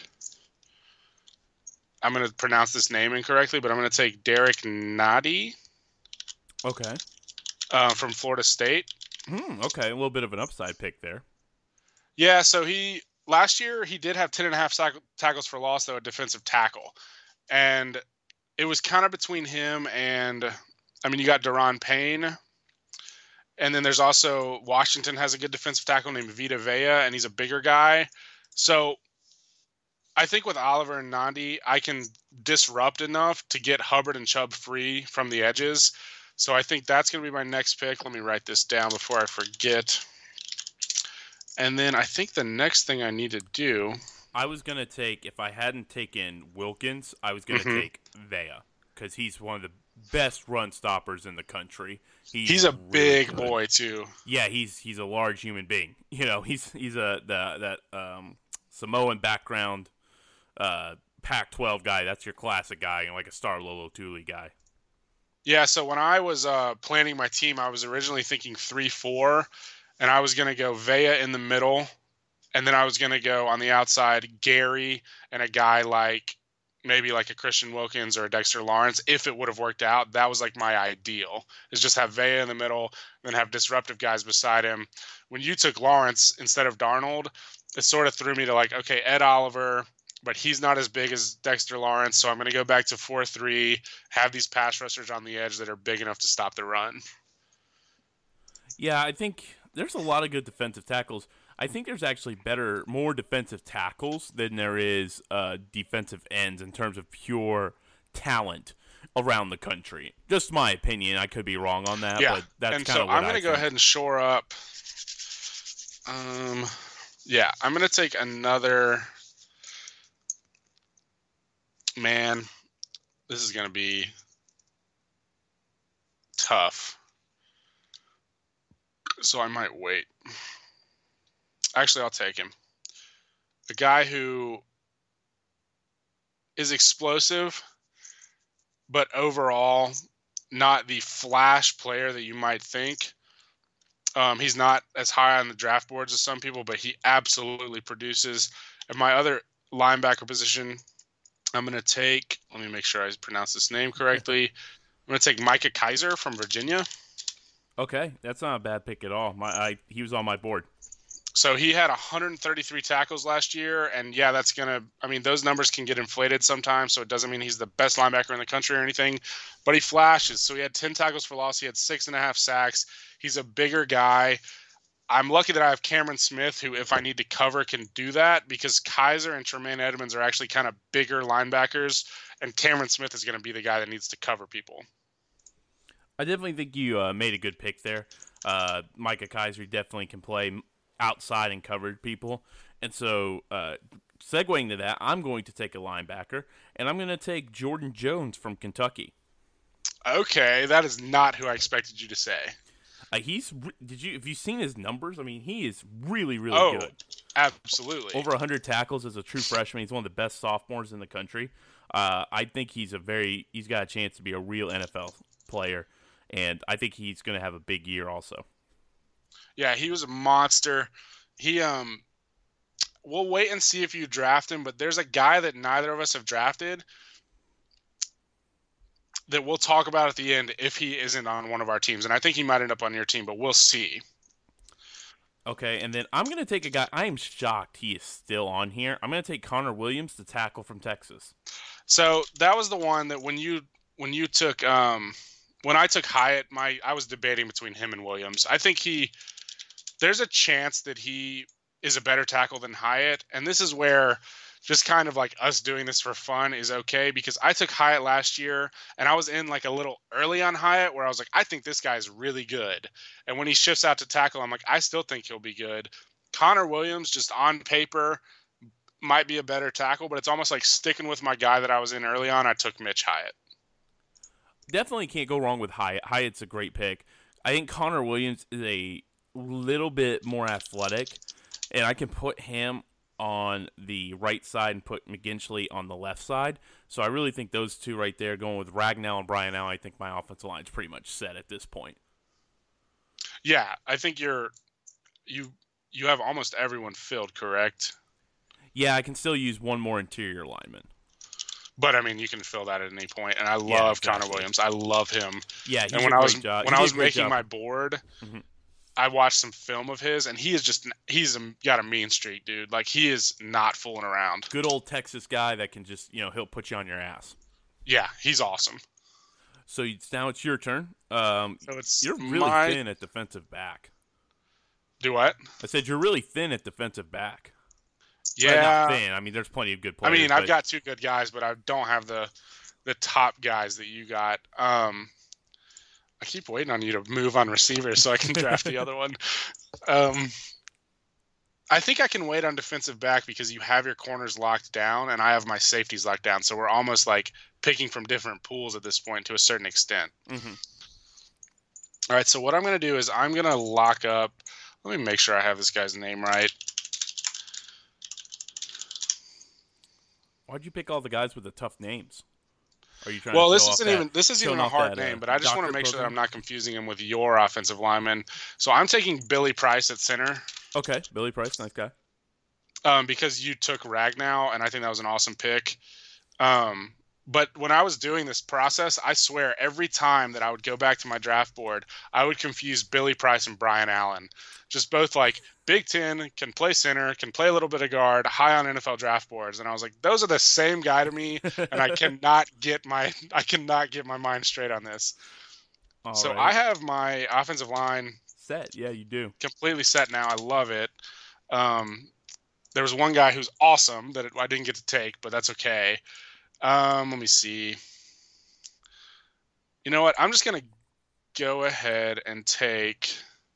to pronounce this name incorrectly, but I'm going to take Derek Nnadi. Okay. From Florida State. Okay, a little bit of an upside pick there. Yeah, so last year he did have 10.5 tackles for loss, though, at defensive tackle. And it was kind of between him and, you got Daron Payne. And then there's also Washington has a good defensive tackle named Vita Vea, and he's a bigger guy. So I think with Oliver and Nnadi, I can disrupt enough to get Hubbard and Chubb free from the edges. So I think that's going to be my next pick. Let me write this down before I forget. And then I think the next thing I need to do. I was going to take, if I hadn't taken Wilkins, I was going to take Vea because he's one of the best run stoppers in the country. He's a really big boy too. Yeah, he's a large human being. You know, he's that Samoan background Pac-12 guy. That's your classic guy, like a Star Lolo Thule guy. Yeah, so when I was planning my team, I was originally thinking 3-4, and I was going to go Vea in the middle, and then I was going to go on the outside Gary and a guy like maybe like a Christian Wilkins or a Dexter Lawrence. If it would have worked out, that was like my ideal, is just have Vea in the middle and then have disruptive guys beside him. When you took Lawrence instead of Darnold, it sort of threw me to like, okay, Ed Oliver, but he's not as big as Dexter Lawrence, so I'm going to go back to 4-3, have these pass rushers on the edge that are big enough to stop the run. Yeah, I think there's a lot of good defensive tackles. I think there's actually more defensive tackles than there is defensive ends in terms of pure talent around the country. Just my opinion. I could be wrong on that, but that's kind of what I think. I'm going to go ahead and shore up. I'm going to take another. Man, this is going to be tough. So I might wait. Actually, I'll take him. A guy who is explosive, but overall not the flash player that you might think. He's not as high on the draft boards as some people, but he absolutely produces. At my other linebacker position, I'm going to take, let me make sure I pronounce this name correctly. I'm going to take Micah Kaiser from Virginia. Okay, that's not a bad pick at all. He was on my board. So he had 133 tackles last year, and yeah, that's going to – those numbers can get inflated sometimes, so it doesn't mean he's the best linebacker in the country or anything, but he flashes. So he had 10 tackles for loss. He had 6.5 sacks. He's a bigger guy. I'm lucky that I have Cameron Smith, who, if I need to cover, can do that, because Kaiser and Tremaine Edmonds are actually kind of bigger linebackers, and Cameron Smith is going to be the guy that needs to cover people. I definitely think you made a good pick there. Micah Kaiser definitely can play outside and covered people. And so, segueing to that, I'm going to take a linebacker, and I'm going to take Jordan Jones from Kentucky. Okay, that is not who I expected you to say. Have you seen his numbers? I mean, he is really, really good. Absolutely. Over 100 tackles as a true freshman. He's one of the best sophomores in the country. I think he's got a chance to be a real NFL player, and I think he's going to have a big year also. Yeah, he was a monster. We'll wait and see if you draft him, but there's a guy that neither of us have drafted that we'll talk about at the end if he isn't on one of our teams. And I think he might end up on your team, but we'll see. Okay, and then I'm going to take a guy. I am shocked he is still on here. I'm going to take Connor Williams, the tackle from Texas. So that was the one that when you took when I took Hyatt, I was debating between him and Williams. I think there's a chance that he is a better tackle than Hyatt, and this is where just kind of like us doing this for fun is okay, because I took Hyatt last year and I was in like a little early on Hyatt where I was like, I think this guy's really good. And when he shifts out to tackle, I'm like, I still think he'll be good. Connor Williams, just on paper, might be a better tackle, but it's almost like sticking with my guy that I was in early on. I took Mitch Hyatt. Definitely can't go wrong with Hyatt. Hyatt's a great pick. I think Connor Williams is a little bit more athletic, and I can put him on the right side and put McGinsley on the left side. So I really think those two right there, going with Ragnall and Brian Allen, I think my offensive line is pretty much set at this point. Yeah, I think you have almost everyone filled, correct? Yeah, I can still use one more interior lineman. But I mean, you can fill that at any point, and I love exactly. Connor Williams. I love him. Yeah, he's and when a I great was job. when I was making my board, I watched some film of his, and he's got a mean streak, dude. Like, he is not fooling around. Good old Texas guy that can just, he'll put you on your ass. Yeah, he's awesome. So now it's your turn. You're really thin at defensive back. Do what? I said you're really thin at defensive back. Yeah. Not thin. I mean, there's plenty of good players. I mean, I've got two good guys, but I don't have the top guys that you got. I keep waiting on you to move on receivers so I can draft the other one. I think I can wait on defensive back because you have your corners locked down and I have my safeties locked down. So we're almost like picking from different pools at this point to a certain extent. Mm-hmm. All right, so what I'm going to do is I'm going to lock up. Let me make sure I have this guy's name right. Why'd you pick all the guys with the tough names? Are you trying this isn't even a hard name, but I just want to make sure that I'm not confusing him with your offensive lineman. So I'm taking Billy Price at center. Okay, Billy Price, nice guy. Because you took Ragnall, and I think that was an awesome pick. But when I was doing this process, I swear every time that I would go back to my draft board, I would confuse Billy Price and Brian Allen. Just both like Big Ten, can play center, can play a little bit of guard, high on NFL draft boards. And I was like, those are the same guy to me, and I cannot get my mind straight on this. Right. I have my offensive line set. Yeah, you do. Completely set now. I love it. There was one guy who's awesome that I didn't get to take, but that's okay. Let me see. You know what? I'm just going to go ahead and take.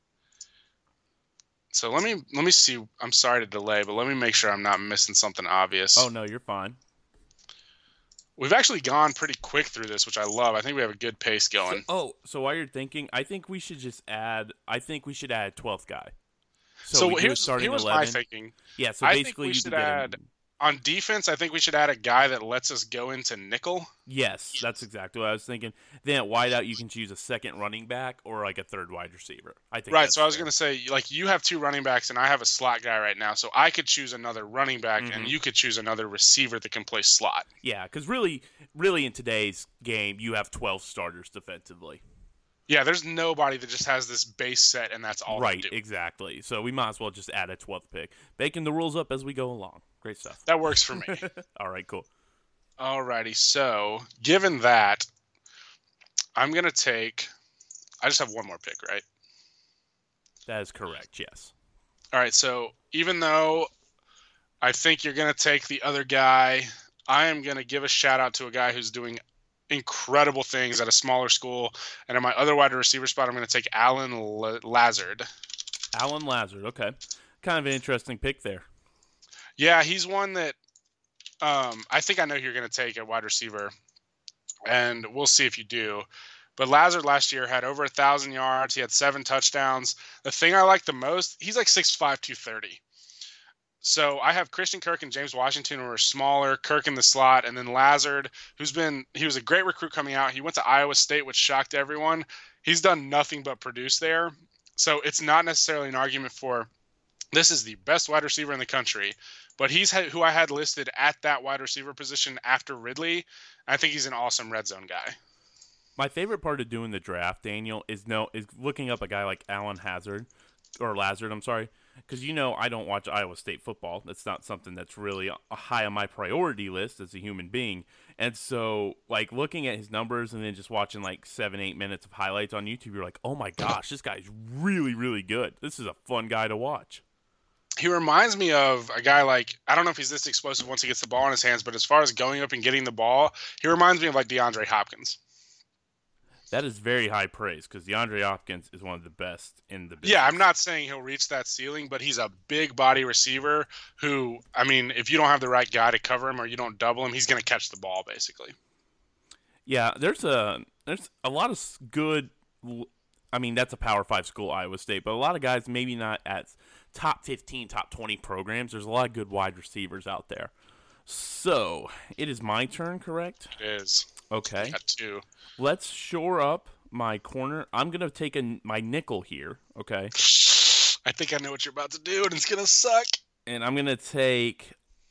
So let me see. I'm sorry to delay, but let me make sure I'm not missing something obvious. Oh, no, you're fine. We've actually gone pretty quick through this, which I love. I think we have a good pace going. So while you're thinking, I think we should add a 12th guy. So here's my thinking. Yeah, so basically you should add. On defense, I think we should add a guy that lets us go into nickel. Yes, that's exactly what I was thinking. Then at wideout, you can choose a second running back or like a third wide receiver. I think. Right. So I was going to say, like, you have two running backs and I have a slot guy right now, so I could choose another running back and you could choose another receiver that can play slot. Yeah, because really in today's game, you have 12 starters defensively. Yeah, there's nobody that just has this base set and that's all they do. Right, exactly. So we might as well just add a 12th pick. Baking the rules up as we go along. Great stuff. That works for me. All right, cool. All righty. So, given that, I'm going to take – I just have one more pick, right? That is correct, yes. All right, so even though I think you're going to take the other guy, I am going to give a shout out to a guy who's doing incredible things at a smaller school. And in my other wide receiver spot, I'm going to take Alan Lazard. Alan Lazard, okay. Kind of an interesting pick there. Yeah, he's one that I think I know who you're going to take at wide receiver, and we'll see if you do. But Lazard last year had over 1,000 yards. He had 7 touchdowns. The thing I like the most, he's like 6'5", 230. So I have Christian Kirk and James Washington, who are smaller, Kirk in the slot, and then Lazard, he was a great recruit coming out. He went to Iowa State, which shocked everyone. He's done nothing but produce there. So it's not necessarily an argument for this is the best wide receiver in the country, but he's who I had listed at that wide receiver position after Ridley. I think he's an awesome red zone guy. My favorite part of doing the draft, Daniel, is looking up a guy like Alan Lazard, because I don't watch Iowa State football. That's not something that's really high on my priority list as a human being. And so, like, looking at his numbers and then just watching, like, 7-8 minutes of highlights on YouTube, you're like, oh, my gosh, this guy's really, really good. This is a fun guy to watch. He reminds me of a guy like, I don't know if he's this explosive once he gets the ball in his hands, but as far as going up and getting the ball, he reminds me of, like, DeAndre Hopkins. That is very high praise because DeAndre Hopkins is one of the best in the business. Yeah, I'm not saying he'll reach that ceiling, but he's a big body receiver who, I mean, if you don't have the right guy to cover him or you don't double him, he's going to catch the ball basically. Yeah, there's a lot of good. I mean, that's a Power 5 school, Iowa State, but a lot of guys maybe not at top 15, top 20 programs. There's a lot of good wide receivers out there. So it is my turn, correct? It is. Okay. Got 2. Let's shore up my corner. I'm going to take my nickel here, okay? I think I know what you're about to do, and it's going to suck. And I'm going to take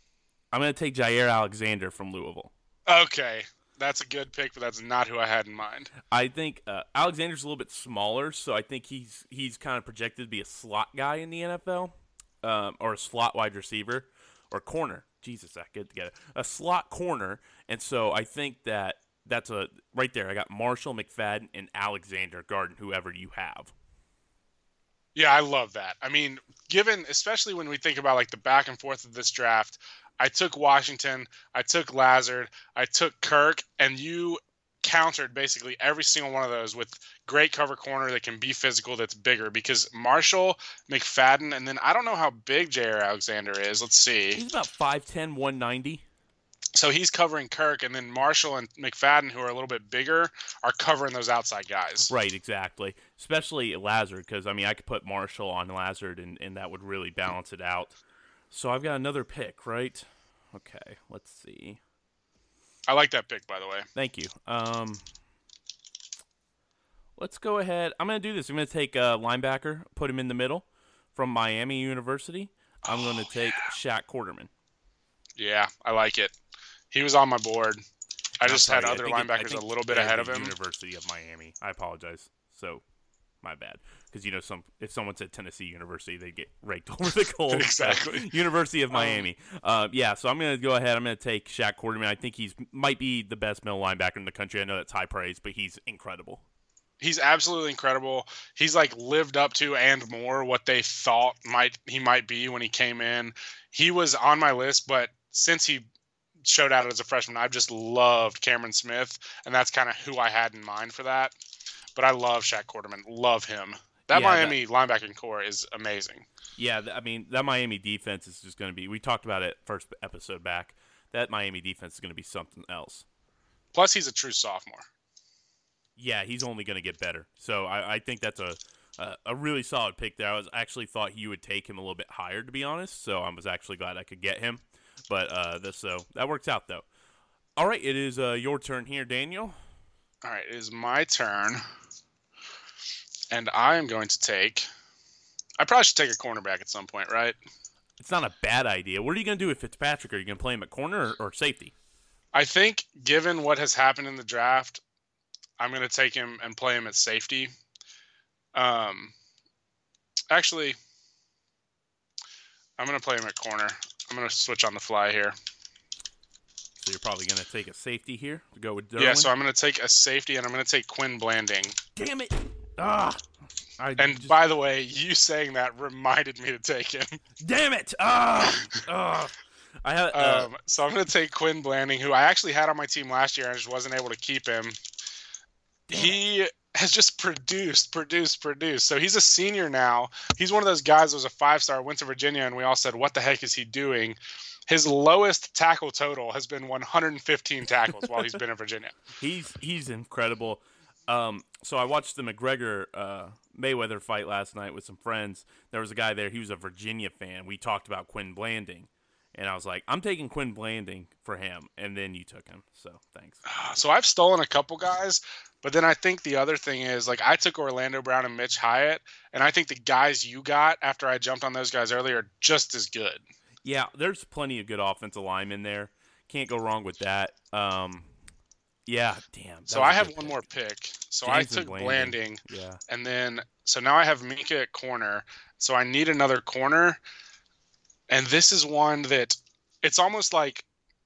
Jair Alexander from Louisville. Okay. That's a good pick, but that's not who I had in mind. I think Alexander's a little bit smaller, so I think he's kind of projected to be a slot guy in the NFL, or a slot wide receiver, or corner. Jesus, I get together. A slot corner, and so I think that's right there. I got Marshall, McFadden, and Alexander guarding whoever you have. Yeah, I love that. I mean, especially when we think about like the back and forth of this draft, I took Washington, I took Lazard, I took Kirk, and you countered basically every single one of those with great cover corner that can be physical, that's bigger, because Marshall, McFadden, and then I don't know how big Jair Alexander is. Let's see. He's about 5'10", 190. So he's covering Kirk, and then Marshall and McFadden, who are a little bit bigger, are covering those outside guys. Right, exactly. Especially Lazard, because, I mean, I could put Marshall on Lazard, and that would really balance it out. So I've got another pick, right? Okay, let's see. I like that pick, by the way. Thank you. Let's go ahead. I'm going to do this. I'm going to take a linebacker, put him in the middle from Miami University. I'm going to take Shaq Quarterman. Yeah, I like it. He was on my board. I just had other linebackers a little bit ahead of him. University of Miami. I apologize. So, my bad. Because, if someone said Tennessee University, they'd get raked over the coals. Exactly. University of Miami. So I'm going to go ahead. I'm going to take Shaq Quarterman. I think might be the best middle linebacker in the country. I know that's high praise, but he's incredible. He's absolutely incredible. He's like lived up to and more what they thought he might be when he came in. He was on my list, but since he showed out as a freshman, I've just loved Cameron Smith, and that's kind of who I had in mind for that. But I love Shaq Quarterman. Love him. Miami linebacking core is amazing. Yeah, I mean, that Miami defense is just going to be – we talked about it first episode back. That Miami defense is going to be something else. Plus, he's a true sophomore. Yeah, he's only going to get better. So I think that's a really solid pick there. I actually thought you would take him a little bit higher, to be honest. So I was actually glad I could get him. But that works out, though. All right, it is your turn here, Daniel. All right, it is my turn. And I am going to take – I probably should take a cornerback at some point, right? It's not a bad idea. What are you going to do with Fitzpatrick? Are you going to play him at corner or safety? I think given what has happened in the draft, I'm going to take him and play him at safety. Actually, I'm going to play him at corner. I'm going to switch on the fly here. So you're probably going to take a safety here to go with Derwin? Yeah, so I'm going to take a safety, and I'm going to take Quinn Blanding. Damn it. By the way, you saying that reminded me to take him. Damn it! So I'm going to take Quinn Blanding, who I actually had on my team last year and I just wasn't able to keep him. He has just produced. So he's a senior now. He's one of those guys that was a 5-star, went to Virginia, and we all said, what the heck is he doing? His lowest tackle total has been 115 tackles while he's been in Virginia. He's incredible. So I watched the McGregor Mayweather fight last night with some friends. There was a guy there. He was a Virginia fan. We talked about Quinn Blanding. And I was like, I'm taking Quinn Blanding for him. And then you took him. So thanks. So I've stolen a couple guys. But then I think the other thing is, like, I took Orlando Brown and Mitch Hyatt. And I think the guys you got after I jumped on those guys earlier are just as good. Yeah, there's plenty of good offensive linemen there. Can't go wrong with that. Yeah, damn. So I have one more pick. So I took Blanding. Yeah. And then, so now I have Mika at corner. So I need another corner. And this is one that it's almost like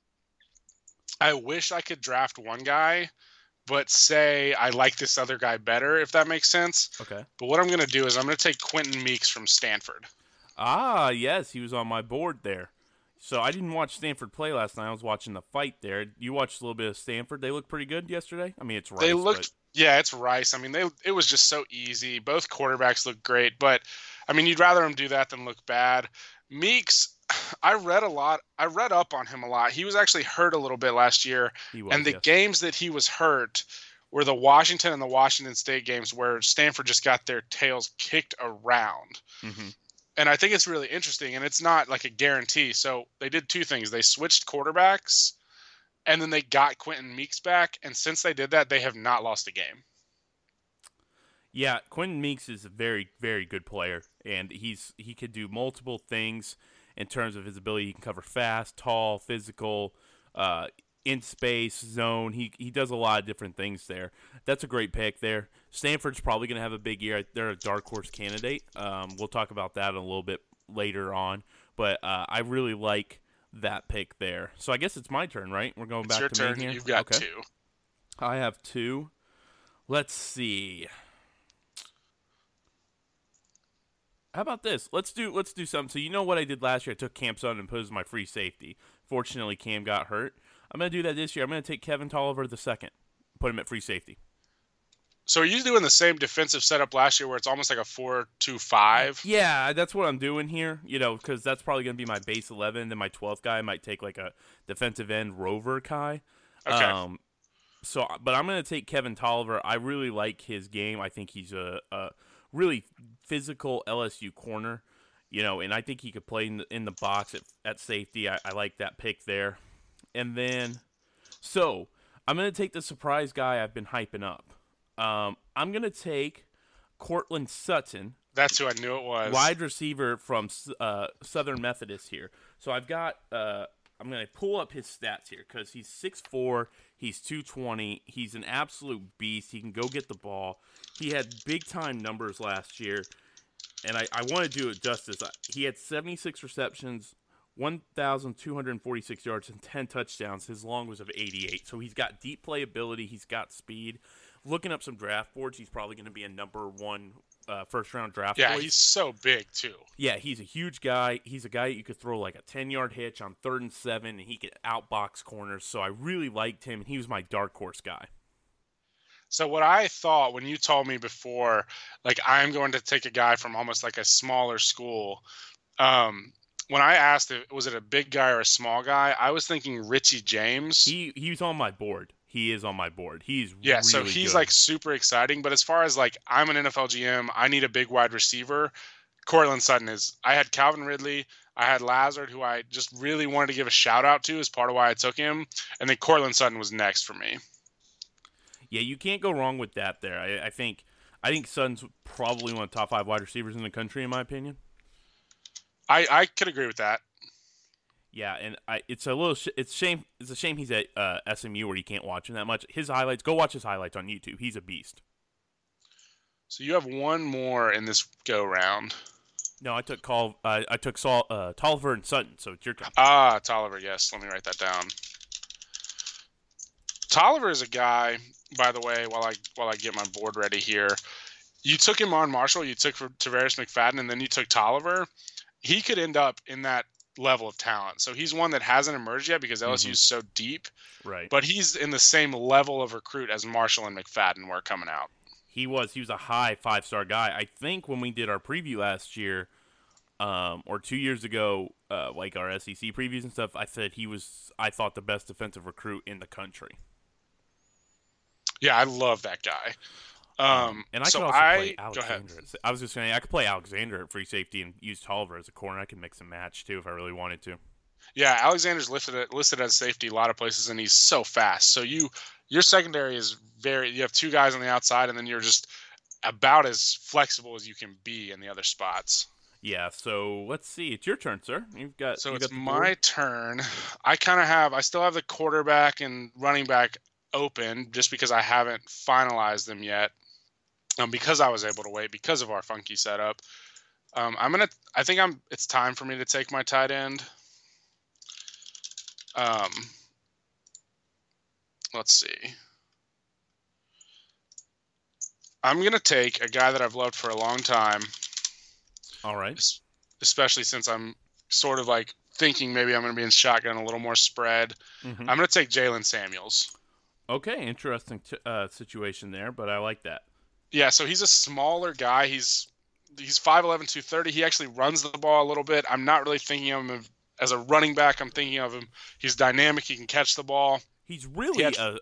I wish I could draft one guy, but say I like this other guy better, if that makes sense. Okay. But what I'm going to do is I'm going to take Quentin Meeks from Stanford. Ah, yes, he was on my board there. So I didn't watch Stanford play last night. I was watching the fight there. You watched a little bit of Stanford. They looked pretty good yesterday. I mean, it's Rice. They looked, yeah, it's Rice. I mean, it was just so easy. Both quarterbacks looked great, but I mean, you'd rather them do that than look bad. Meeks, I read up on him a lot. He was actually hurt a little bit last year, and the games that he was hurt were the Washington and the Washington State games where Stanford just got their tails kicked around. Mm-hmm. And I think it's really interesting, and it's not like a guarantee. So they did two things. They switched quarterbacks, and then they got Quentin Meeks back. And since they did that, they have not lost a game. Yeah, Quentin Meeks is a very, very good player, and he could do multiple things in terms of his ability. He can cover fast, tall, physical, in space, zone. He does a lot of different things there. That's a great pick there. Stanford's probably going to have a big year. They're a dark horse candidate. We'll talk about that a little bit later on. But I really like that pick there. So I guess it's my turn, right? We're going back to me here. You've got two. I have two. Let's see. How about this? Let's do something. So you know what I did last year? I took Cam Sutton and put as my free safety. Fortunately, Cam got hurt. I'm going to do that this year. I'm going to take Kevin Tolliver the second, put him at free safety. So are you doing the same defensive setup last year where it's almost like a 4-2-5? Yeah, that's what I'm doing here, because that's probably going to be my base 11. Then my 12th guy might take like a defensive end rover guy. Okay. But I'm going to take Kevin Tolliver. I really like his game. I think he's a really physical LSU corner, and I think he could play in the box at safety. I like that pick there. And then, so I'm going to take the surprise guy I've been hyping up. I'm going to take Cortland Sutton. That's who I knew it was. Wide receiver from Southern Methodist here. So I've got, I'm going to pull up his stats here because he's 6'4", he's 220, he's an absolute beast. He can go get the ball. He had big-time numbers last year, and I want to do it justice. He had 76 receptions, 1,246 yards, and 10 touchdowns. His long was of 88. So he's got deep playability. He's got speed. Looking up some draft boards, he's probably going to be a number one first-round draft Yeah, choice. he's so big, too. Yeah, he's a huge guy. He's a guy you could throw like a 10-yard hitch on 3rd and 7, and he could outbox corners. So I really liked him, and he was my dark horse guy. So what I thought when you told me before, like I'm going to take a guy from almost like a smaller school, when I asked if was it a big guy or a small guy, I was thinking Richie James. He's on my board. He is on my board. He's really so he's good. Like super exciting. But as far as like I'm an NFL GM, I need a big wide receiver. Cortland Sutton is. I had Calvin Ridley. I had Lazard, who I just really wanted to give a shout out to as part of why I took him. And then Cortland Sutton was next for me. Yeah, you can't go wrong with that there. I think Sutton's probably one of the top 5 wide receivers in the country, in my opinion. I could agree with that. Yeah, and it's a shame he's at SMU where you can't watch him that much. His highlights, go watch his highlights on YouTube. He's a beast. So you have one more in this go round. No, I took Tolliver and Sutton, so it's your turn. Tolliver, yes. Let me write that down. Tolliver is a guy, by the way, while I get my board ready here. you took Iman Marshall, you took Tavares McFadden, and then you took Tolliver. He could end up in that level of talent. So he's one that hasn't emerged yet because LSU is so deep. Right. But he's in the same level of recruit as Marshall and McFadden were coming out. He was a high 5-star guy. I think when we did our preview last year, or 2 years ago, like our SEC previews and stuff, I said I thought the best defensive recruit in the country. Yeah, I love that guy. And I could also play Alexander. I was just saying I could play Alexander at free safety and use Tolliver as a corner. I could mix and match too if I really wanted to. Yeah, Alexander's listed as safety a lot of places, and he's so fast. So your secondary is you have two guys on the outside, and then you're just about as flexible as you can be in the other spots. Yeah, so let's see. It's your turn, sir. It's my turn. I still have the quarterback and running back open just because I haven't finalized them yet. Because I was able to wait because of our funky setup. It's time for me to take my tight end. Let's see. I'm going to take a guy that I've loved for a long time. All right. Especially since I'm sort of like thinking maybe I'm going to be in shotgun a little more spread. Mm-hmm. I'm going to take Jalen Samuels. Okay, interesting situation there, but I like that. Yeah, so he's a smaller guy. He's 5'11", 230. He actually runs the ball a little bit. I'm not really thinking of him as a running back. I'm thinking of him. He's dynamic. He can catch the ball. He's really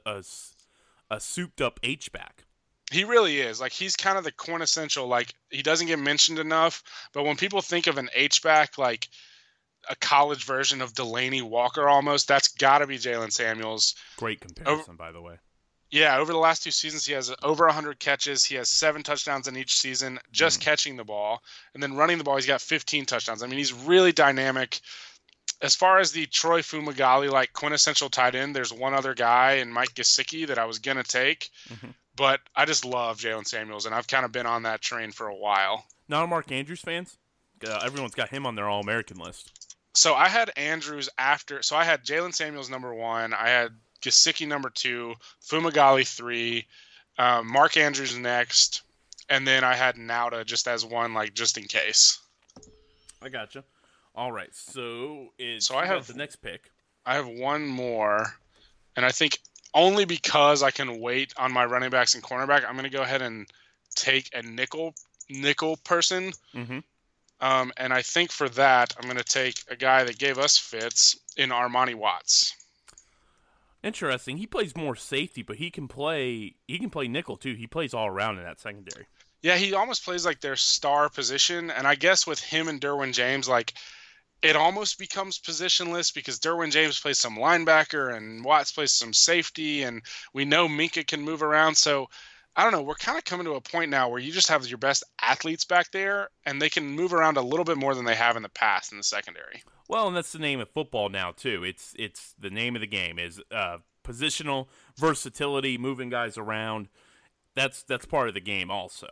a souped-up H-back. He really is. Like, he's kind of the quintessential, like, he doesn't get mentioned enough, but when people think of an H-back, like a college version of Delaney Walker almost, that's got to be Jalen Samuels. Great comparison, by the way. Yeah, over the last 2 seasons, he has over 100 catches. He has 7 touchdowns in each season, just catching the ball. And then running the ball, he's got 15 touchdowns. I mean, he's really dynamic. As far as the Troy Fumagalli, like, quintessential tight end, there's one other guy in Mike Gesicki that I was going to take. Mm-hmm. But I just love Jalen Samuels, and I've kind of been on that train for a while. Not a Mark Andrews fans? Everyone's got him on their All-American list. So I had Andrews after. So I had Jalen Samuels number 1. I had Gesicki number 2, Fumagalli 3, Mark Andrews next, and then I had Nauta just as one, like, just in case. I gotcha. All right, so I have the next pick. I have one more, and I think only because I can wait on my running backs and cornerback, I'm going to go ahead and take a nickel person. Mm-hmm. And I think for that, I'm going to take a guy that gave us fits in Armani Watts. Interesting. He plays more safety, but he can play nickel too. He plays all around in that secondary. Yeah, he almost plays like their star position, and I guess with him and Derwin James, like, it almost becomes positionless because Derwin James plays some linebacker and Watts plays some safety, and we know Minka can move around. So I don't know. We're kind of coming to a point now where you just have your best athletes back there, and they can move around a little bit more than they have in the past in the secondary. Well, and that's the name of football now too. It's the name of the game is positional versatility, moving guys around. That's part of the game also.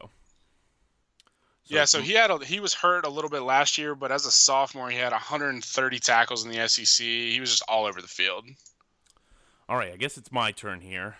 So he was hurt a little bit last year, but as a sophomore, he had 130 tackles in the SEC. He was just all over the field. All right, I guess it's my turn here.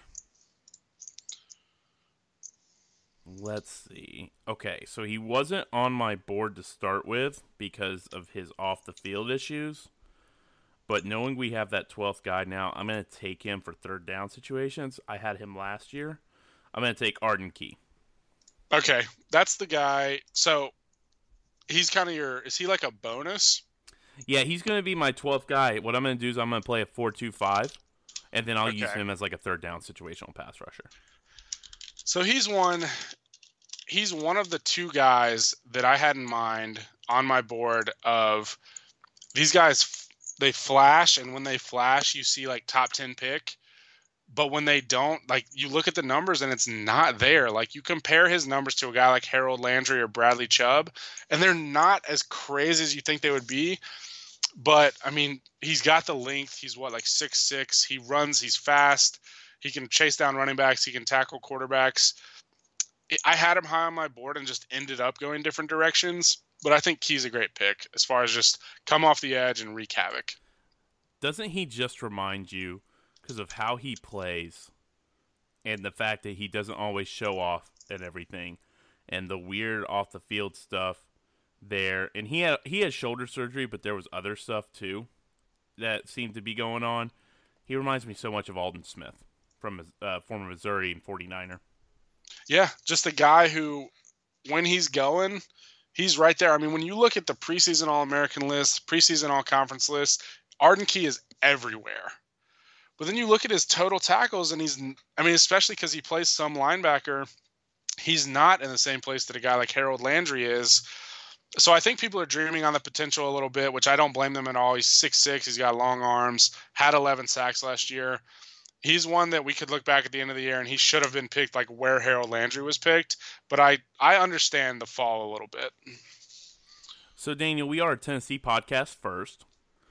Let's see. Okay, so he wasn't on my board to start with because of his off-the-field issues. But knowing we have that 12th guy now, I'm going to take him for third down situations. I had him last year. I'm going to take Arden Key. Okay, that's the guy. So he's kind of is he like a bonus? Yeah, he's going to be my 12th guy. What I'm going to do is I'm going to play a 4-2-5, and then I'll use him as like a third down situational pass rusher. So he's one of the 2 guys that I had in mind on my board of these guys. They flash, and when they flash, you see like top 10 pick. But when they don't, like, you look at the numbers and it's not there. Like, you compare his numbers to a guy like Harold Landry or Bradley Chubb, and they're not as crazy as you think they would be. But, I mean, he's got the length. He's, like 6'6". He runs. He's fast. He can chase down running backs. He can tackle quarterbacks. I had him high on my board and just ended up going different directions. But I think he's a great pick as far as just come off the edge and wreak havoc. Doesn't he just remind you, because of how he plays and the fact that he doesn't always show off and everything, and the weird off the field stuff there. And he had shoulder surgery, but there was other stuff too that seemed to be going on. He reminds me so much of Aldon Smith from former Missouri and 49er. Yeah, just a guy who, when he's going, he's right there. I mean, when you look at the preseason All-American list, preseason All-Conference list, Arden Key is everywhere. But then you look at his total tackles, and especially because he plays some linebacker, he's not in the same place that a guy like Harold Landry is. So I think people are dreaming on the potential a little bit, which I don't blame them at all. He's 6'6", he's got long arms, had 11 sacks last year. He's one that we could look back at the end of the year, and he should have been picked like where Harold Landry was picked. But I understand the fall a little bit. So, Daniel, we are a Tennessee podcast first.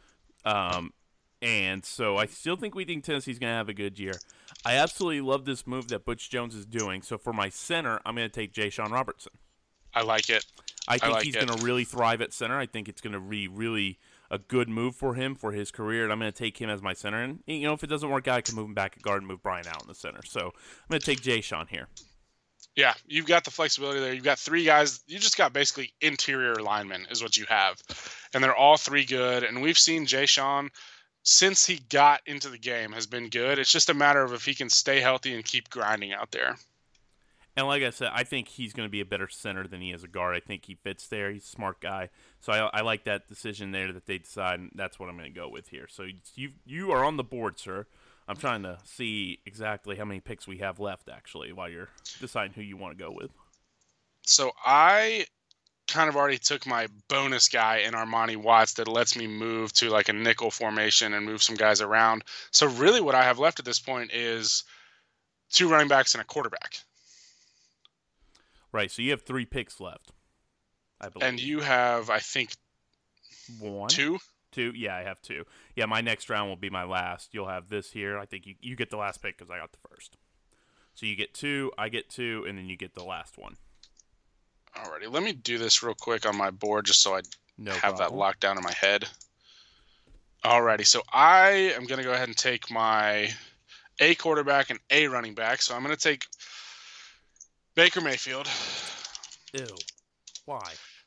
And so I still think Tennessee's going to have a good year. I absolutely love this move that Butch Jones is doing. So for my center, I'm going to take Ja'Shawn Robertson. I like it. I think he's going to really thrive at center. I think it's going to be really a good move for him for his career, and I'm going to take him as my center. And, if it doesn't work out, I can move him back at guard and move Brian out in the center. So I'm going to take Ja'Shawn here. Yeah, you've got the flexibility there. You've got three guys. You just got basically interior linemen is what you have. And they're all three good. And we've seen Ja'Shawn, since he got into the game, has been good. It's just a matter of if he can stay healthy and keep grinding out there. And like I said, I think he's going to be a better center than he is a guard. I think he fits there. He's a smart guy. So I like that decision there that they decide, and that's what I'm going to go with here. So you are on the board, sir. I'm trying to see exactly how many picks we have left, actually, while you're deciding who you want to go with. So I kind of already took my bonus guy in Armani Watts that lets me move to like a nickel formation and move some guys around. So really what I have left at this point is 2 running backs and a quarterback. Right, so you have 3 picks left, I believe. And you have, I think, 1? 2? 2? Yeah, I have 2. Yeah, my next round will be my last. You'll have this here. I think you get the last pick because I got the first. So you get 2, I get 2, and then you get the last one. Alrighty, let me do this real quick on my board just so I have that locked down in my head. Alrighty, so I am going to go ahead and take my A quarterback and A running back. So I'm going to take Baker Mayfield. Ew. Why?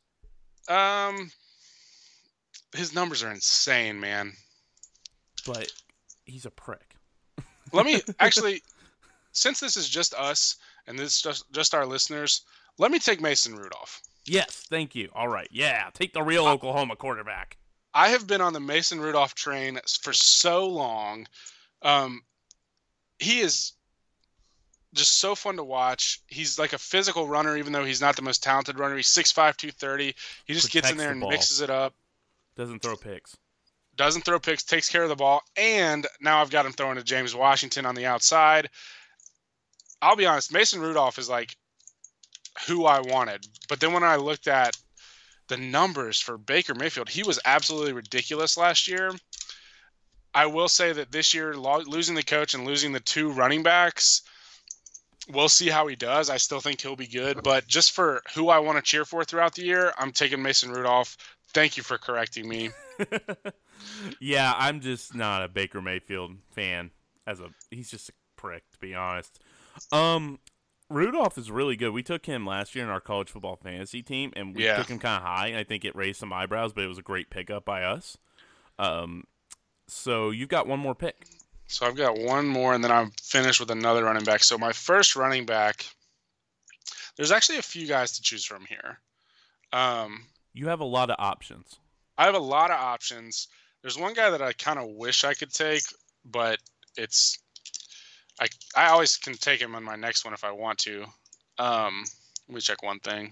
His numbers are insane, man. But he's a prick. Let me actually, since this is just us and this is just our listeners, let me take Mason Rudolph. Yes, thank you. All right. Yeah, take the real Oklahoma quarterback. I have been on the Mason Rudolph train for so long. He is just so fun to watch. He's like a physical runner, even though he's not the most talented runner. He's 6'5", 230. He just gets in there and mixes it up. Doesn't throw picks. Takes care of the ball. And now I've got him throwing to James Washington on the outside. I'll be honest, Mason Rudolph is like who I wanted. But then when I looked at the numbers for Baker Mayfield, he was absolutely ridiculous last year. I will say that this year, losing the coach and losing the 2 running backs, we'll see how he does. I still think he'll be good. But just for who I want to cheer for throughout the year, I'm taking Mason Rudolph. Thank you for correcting me. Yeah, I'm just not a Baker Mayfield fan. He's just a prick, to be honest. Rudolph is really good. We took him last year in our college football fantasy team, and we took him kind of high, and I think it raised some eyebrows, but it was a great pickup by us. So you've got one more pick. So I've got one more, and then I'm finished with another running back. So my first running back, there's actually a few guys to choose from here. You have a lot of options. I have a lot of options. There's one guy that I kind of wish I could take, but I always can take him on my next one if I want to. Let me check one thing.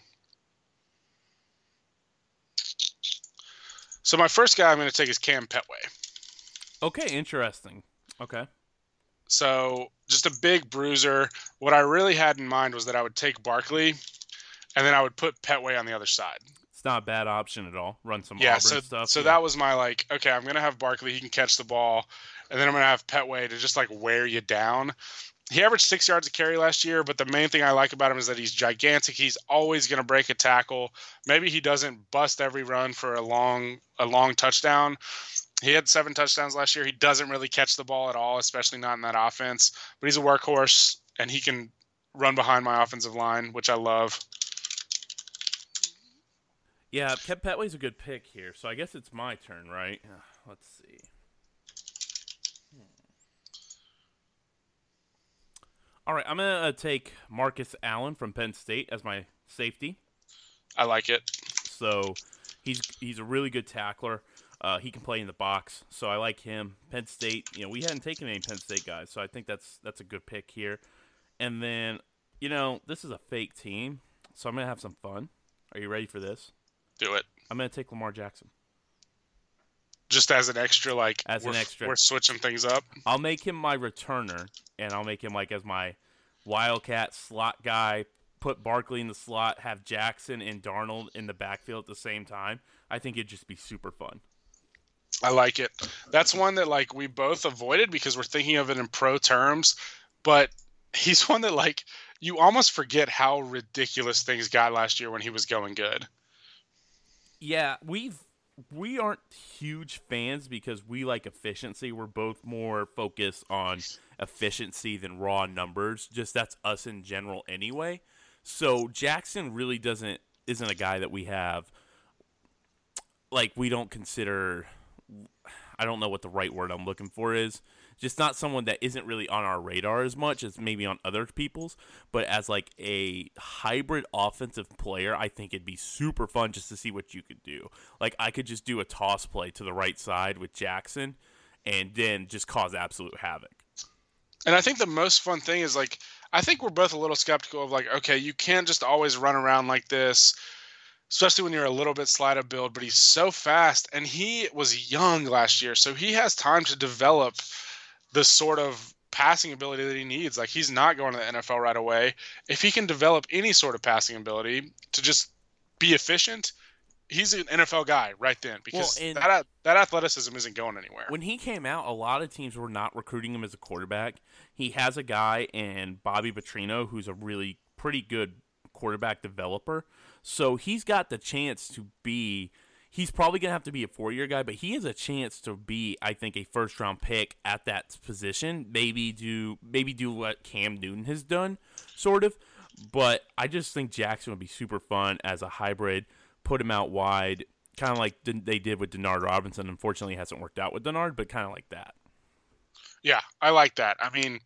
So my first guy I'm going to take is Cam Petway. Okay, interesting. Okay. So just a big bruiser. What I really had in mind was that I would take Barkley, and then I would put Petway on the other side. It's not a bad option at all. Run some Auburn stuff. So that was my okay, I'm going to have Barkley. He can catch the ball. And then I'm going to have Petway to just wear you down. He averaged 6 yards a carry last year, but the main thing I like about him is that he's gigantic. He's always going to break a tackle. Maybe he doesn't bust every run for a long touchdown. He had 7 touchdowns last year. He doesn't really catch the ball at all, especially not in that offense. But he's a workhorse, and he can run behind my offensive line, which I love. Yeah, Kev Petway's a good pick here, so I guess it's my turn, right? Let's see. All right, I'm gonna take Marcus Allen from Penn State as my safety. I like it. So he's a really good tackler. He can play in the box, so I like him. Penn State, we hadn't taken any Penn State guys, so I think that's a good pick here. And then, this is a fake team, so I'm gonna have some fun. Are you ready for this? Do it. I'm gonna take Lamar Jackson. Just as an extra, we're switching things up. I'll make him my returner, and I'll make him as my wildcat slot guy. Put Barkley in the slot, have Jackson and Darnold in the backfield at the same time. I think it'd just be super fun. I like it. That's one that we both avoided because we're thinking of it in pro terms, but he's one that you almost forget how ridiculous things got last year when he was going good. Yeah, we aren't huge fans because we like efficiency. We're both more focused on efficiency than raw numbers. Just that's us in general anyway. So Jackson really isn't a guy that we have, we don't consider, I don't know what the right word I'm looking for is, just not someone that isn't really on our radar as much as maybe on other people's, but as a hybrid offensive player, I think it'd be super fun just to see what you could do. I could just do a toss play to the right side with Jackson and then just cause absolute havoc. And I think the most fun thing is I think we're both a little skeptical of okay, you can't just always run around like this, especially when you're a little bit slight of build, but he's so fast and he was young last year. So he has time to develop the sort of passing ability that he needs. He's not going to the NFL right away. If he can develop any sort of passing ability to just be efficient, he's an NFL guy right then because that athleticism isn't going anywhere. When he came out, a lot of teams were not recruiting him as a quarterback. He has a guy in Bobby Petrino who's a really pretty good quarterback developer. So he's got the chance to be – he's probably going to have to be a 4-year guy, but he has a chance to be, I think, a first-round pick at that position. Maybe do what Cam Newton has done, sort of. But I just think Jackson would be super fun as a hybrid. Put him out wide, kind of like they did with Denard Robinson. Unfortunately, it hasn't worked out with Denard, but kind of like that. Yeah, I like that. I mean,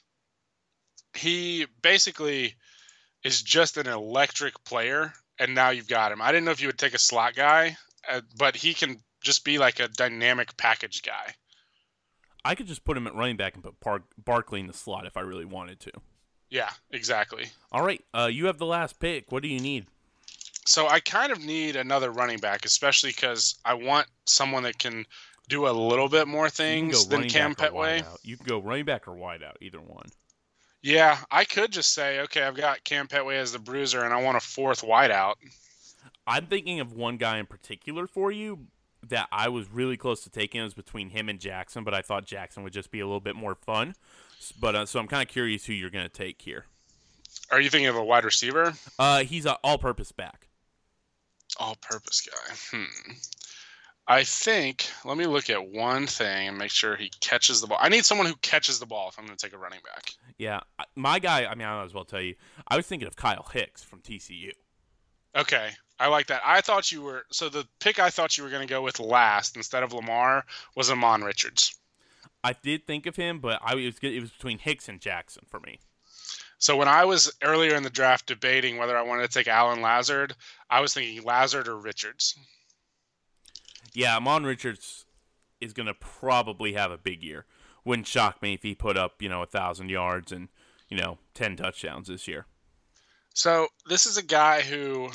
he basically is just an electric player, and now you've got him. I didn't know if you would take a slot guy, but he can just be a dynamic package guy. I could just put him at running back and put Barkley in the slot if I really wanted to. Yeah, exactly. All right, you have the last pick. What do you need? So I kind of need another running back, especially because I want someone that can do a little bit more things than Cam Petway. You can go running back or wide out, either one. Yeah, I could just say, okay, I've got Cam Petway as the bruiser, and I want a fourth wide out. I'm thinking of one guy in particular for you that I was really close to taking. It was between him and Jackson, but I thought Jackson would just be a little bit more fun. But so I'm kind of curious who you're going to take here. Are you thinking of a wide receiver? He's an all-purpose back. All-purpose guy. I think, let me look at one thing and make sure he catches the ball. I need someone who catches the ball if I'm going to take a running back. Yeah, my guy, I might as well tell you, I was thinking of Kyle Hicks from TCU. Okay, I like that. The pick I thought you were going to go with last instead of Lamar was Amon Richards. I did think of him, but it was between Hicks and Jackson for me. So when I was earlier in the draft debating whether I wanted to take Alan Lazard, I was thinking Lazard or Richards. Yeah, Amon Richards is going to probably have a big year. Wouldn't shock me if he put up, 1,000 yards and, 10 touchdowns this year. So this is a guy who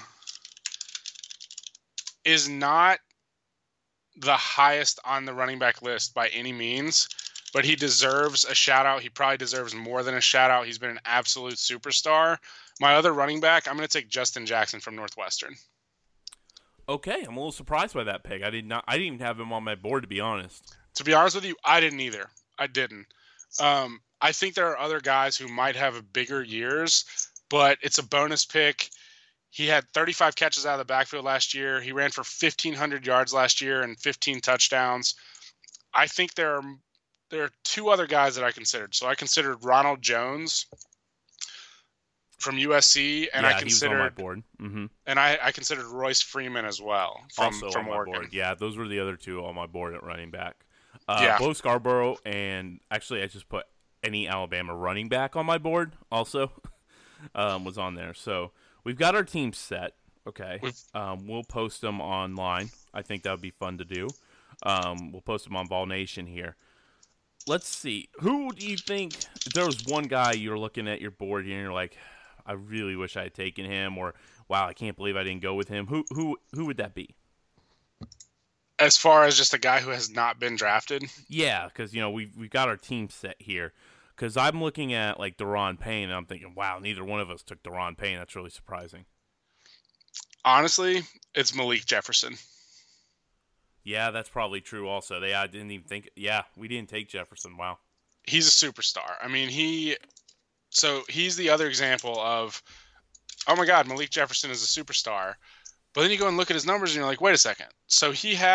is not the highest on the running back list by any means, but he deserves a shout-out. He probably deserves more than a shout-out. He's been an absolute superstar. My other running back, I'm going to take Justin Jackson from Northwestern. Okay, I'm a little surprised by that pick. I didn't even have him on my board, to be honest. To be honest with you, I didn't either. I didn't. I think there are other guys who might have bigger years, but it's a bonus pick. He had 35 catches out of the backfield last year. He ran for 1,500 yards last year and 15 touchdowns. I think there are two other guys that I considered. So I considered Ronald Jones. from USC, and Yeah, I he was on my considered board. Mm-hmm. and I considered Royce Freeman as well Also from on my Oregon. board. Yeah, those were the other two on my board at running back. Yeah. Bo Scarborough, and actually I just put any Alabama running back on my board also was on there. So we've got our team set. Okay. We'll post them online. I think that would be fun to do. We'll post them on Vol Nation here. Let's see. Who do you think, if there was one guy you're looking at your board here and you're like, I really wish I had taken him, or wow, I can't believe I didn't go with him. Who would that be? As far as just a guy who has not been drafted? Yeah, because we've got our team set here. Because I'm looking at like Daron Payne, and I'm thinking, wow, neither one of us took Daron Payne. That's really surprising. Honestly, it's Malik Jefferson. Yeah, that's probably true. Also, I didn't even think. Yeah, we didn't take Jefferson. Wow. He's a superstar. I mean, he's the other example of, oh my God, Malik Jefferson is a superstar. But then you go and look at his numbers and you're like, wait a second. So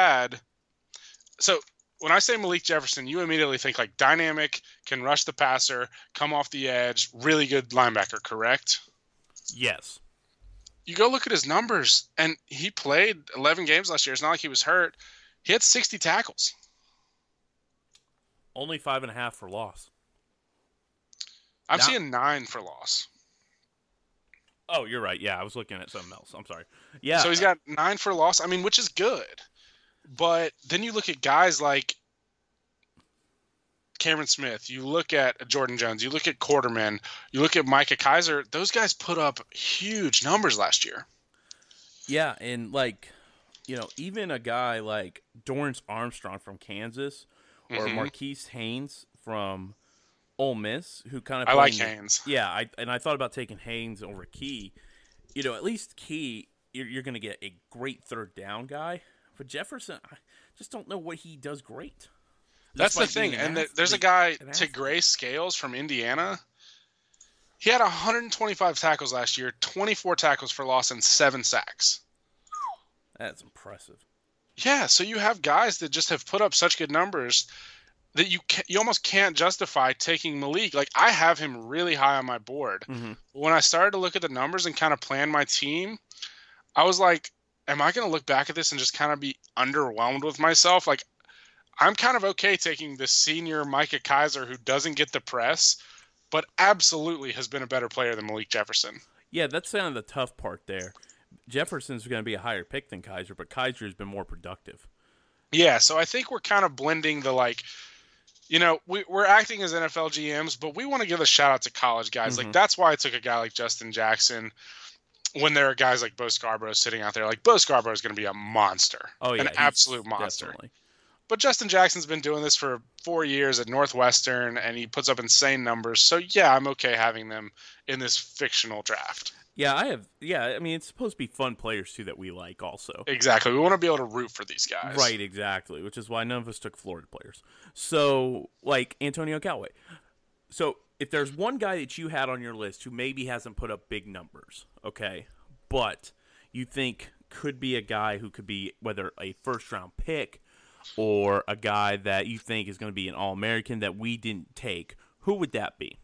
when I say Malik Jefferson, you immediately think like dynamic, can rush the passer, come off the edge, really good linebacker, correct? Yes. You go look at his numbers, and he played 11 games last year. It's not like he was hurt. He had 60 tackles. Only 5.5 for loss. I'm seeing 9 for loss. Oh, you're right. Yeah, I was looking at something else. I'm sorry. Yeah. So he's got 9 for loss. I mean, which is good. But then you look at guys like Cameron Smith. You look at Jordan Jones. You look at Quarterman. You look at Micah Kiser. Those guys put up huge numbers last year. Yeah, and even a guy like Dorrance Armstrong from Kansas or Marquise Haynes from Ole Miss, who kind of I like Haynes. Yeah, I thought about taking Haynes over Key. At least Key, you're going to get a great third down guy. But Jefferson, I just don't know what he does great. That's the thing. And there's a guy, Tegray Scales from Indiana. He had 125 tackles last year, 24 tackles for loss, and 7 sacks. That's impressive. Yeah, so you have guys that just have put up such good numbers that you almost can't justify taking Malik. Like, I have him really high on my board. Mm-hmm. When I started to look at the numbers and kind of plan my team, I was like, am I going to look back at this and just kind of be underwhelmed with myself? Like, I'm kind of okay taking the senior Micah Kiser who doesn't get the press, but absolutely has been a better player than Malik Jefferson. Yeah, that's kind of the tough part there. Jefferson's going to be a higher pick than Kiser, but Kiser has been more productive. Yeah, so I think we're kind of blending the we're acting as NFL GMs, but we want to give a shout out to college guys. Mm-hmm. Like, that's why I took a guy like Justin Jackson when there are guys like Bo Scarborough sitting out there. Like, Bo Scarborough is going to be a monster. Oh, yeah. An absolute monster. Definitely. But Justin Jackson's been doing this for 4 years at Northwestern, and he puts up insane numbers. So, yeah, I'm okay having them in this fictional draft. Yeah, I mean, it's supposed to be fun players, too, that we like also. Exactly. We want to be able to root for these guys. Right, exactly, which is why none of us took Florida players. So, like Antonio Callaway. So, if there's one guy that you had on your list who maybe hasn't put up big numbers, okay, but you think could be a guy who could be whether a first-round pick or a guy that you think is going to be an All-American that we didn't take, who would that be?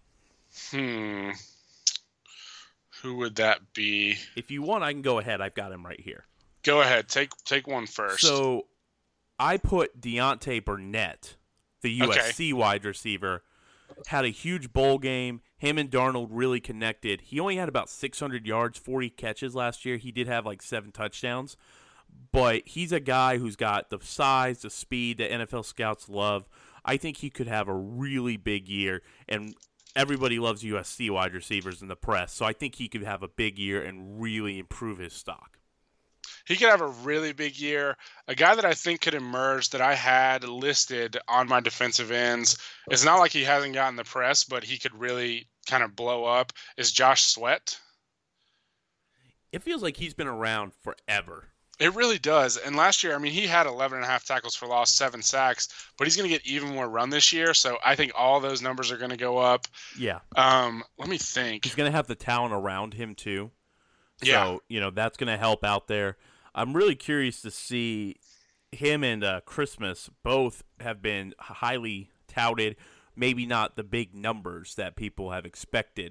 Who would that be? If you want, I can go ahead. I've got him right here. Go ahead. Take one first. So I put Deontay Burnett, the USC wide receiver, had a huge bowl game. Him and Darnold really connected. He only had about 600 yards, 40 catches last year. He did have like 7 touchdowns. But he's a guy who's got the size, the speed that NFL scouts love. I think he could have a really big year. And everybody loves USC wide receivers in the press. So I think he could have a big year and really improve his stock. He could have a really big year. A guy that I think could emerge that I had listed on my defensive ends, it's not like he hasn't gotten the press, but he could really kind of blow up, is Josh Sweat. It feels like he's been around forever. It really does. And last year, I mean, he had 11.5 tackles for loss, 7 sacks, but he's going to get even more run this year. So I think all those numbers are going to go up. Yeah. Let me think. He's going to have the talent around him too. Yeah. So, that's going to help out there. I'm really curious to see him and Christmas both have been highly touted, maybe not the big numbers that people have expected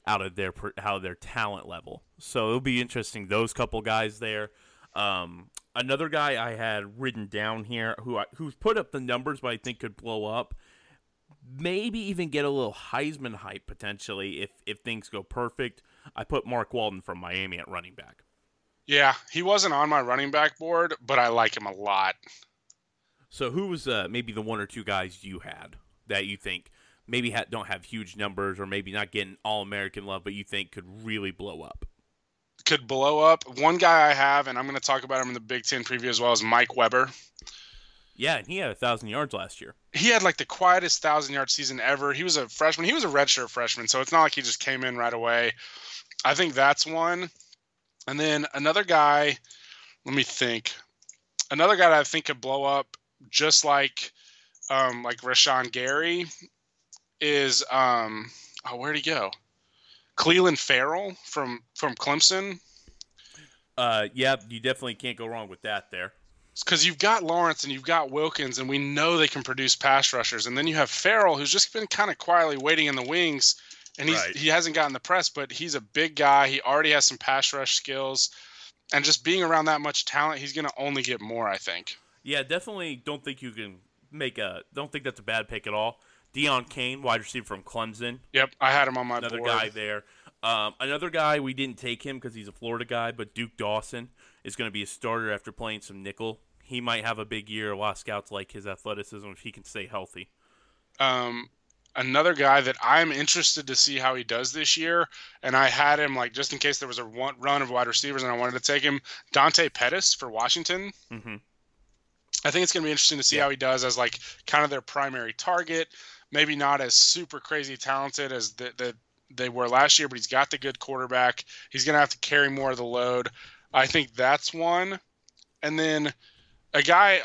out of their talent level. So it'll be interesting, those couple guys there. Another guy I had written down here who's put up the numbers, but I think could blow up, maybe even get a little Heisman hype potentially if things go perfect. I put Mark Walton from Miami at running back. Yeah, he wasn't on my running back board, but I like him a lot. So who was maybe the one or two guys you had that you think maybe don't have huge numbers or maybe not getting All-American love, but you think could really blow up? Could blow up. One guy I have, and I'm going to talk about him in the Big Ten preview as well, is Mike Weber. Yeah, and he had 1,000 yards last year. He had like the quietest 1,000-yard season ever. He was a freshman. He was a redshirt freshman, so it's not like he just came in right away. I think that's one. And then another guy, let me think. Another guy that I think could blow up just like Rashawn Gary is where'd he go? Cleveland Farrell from Clemson. Yeah, you definitely can't go wrong with that there. Because you've got Lawrence and you've got Wilkins, and we know they can produce pass rushers. And then you have Farrell, who's just been kind of quietly waiting in the wings, and he hasn't gotten the press, but he's a big guy. He already has some pass rush skills. And just being around that much talent, he's going to only get more, I think. Yeah, definitely don't think you can don't think that's a bad pick at all. Deion Kane, wide receiver from Clemson. Yep, I had him on my board. Another guy there. Another guy, we didn't take him because he's a Florida guy, but Duke Dawson is going to be a starter after playing some nickel. He might have a big year. A lot of scouts like his athleticism if he can stay healthy. Another guy that I'm interested to see how he does this year, and I had him just in case there was a run of wide receivers and I wanted to take him, Dante Pettis for Washington. Mm-hmm. I think it's going to be interesting to see how he does as kind of their primary target. Maybe not as super crazy talented as they were last year, but he's got the good quarterback. He's going to have to carry more of the load. I think that's one. And then a guy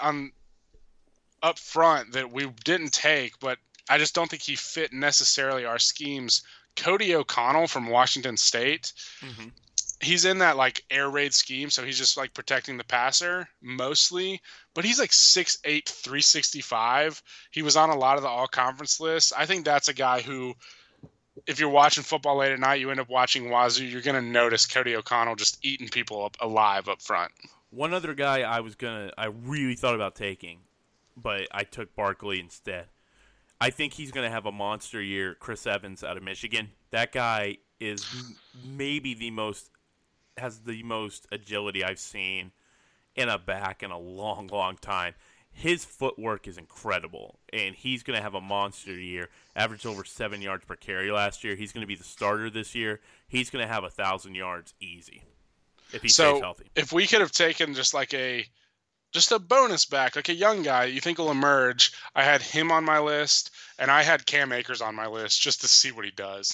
up front that we didn't take, but I just don't think he fit necessarily our schemes. Cody O'Connell from Washington State. Mm-hmm. He's in that air raid scheme, so he's just protecting the passer mostly. But he's 6'8", 365. He was on a lot of the all-conference lists. I think that's a guy who, if you're watching football late at night, you end up watching Wazoo, you're going to notice Cody O'Connell just eating people up alive up front. One other guy I really thought about taking, but I took Barkley instead. I think he's going to have a monster year. Chris Evans out of Michigan. That guy is maybe has the most agility I've seen in a back in a long, long time. His footwork is incredible, and he's going to have a monster year. Averaged over 7 yards per carry last year. He's going to be the starter this year. He's going to have 1,000 yards easy if he stays healthy. If we could have taken just a bonus back, a young guy you think will emerge, I had him on my list, and I had Cam Akers on my list just to see what he does.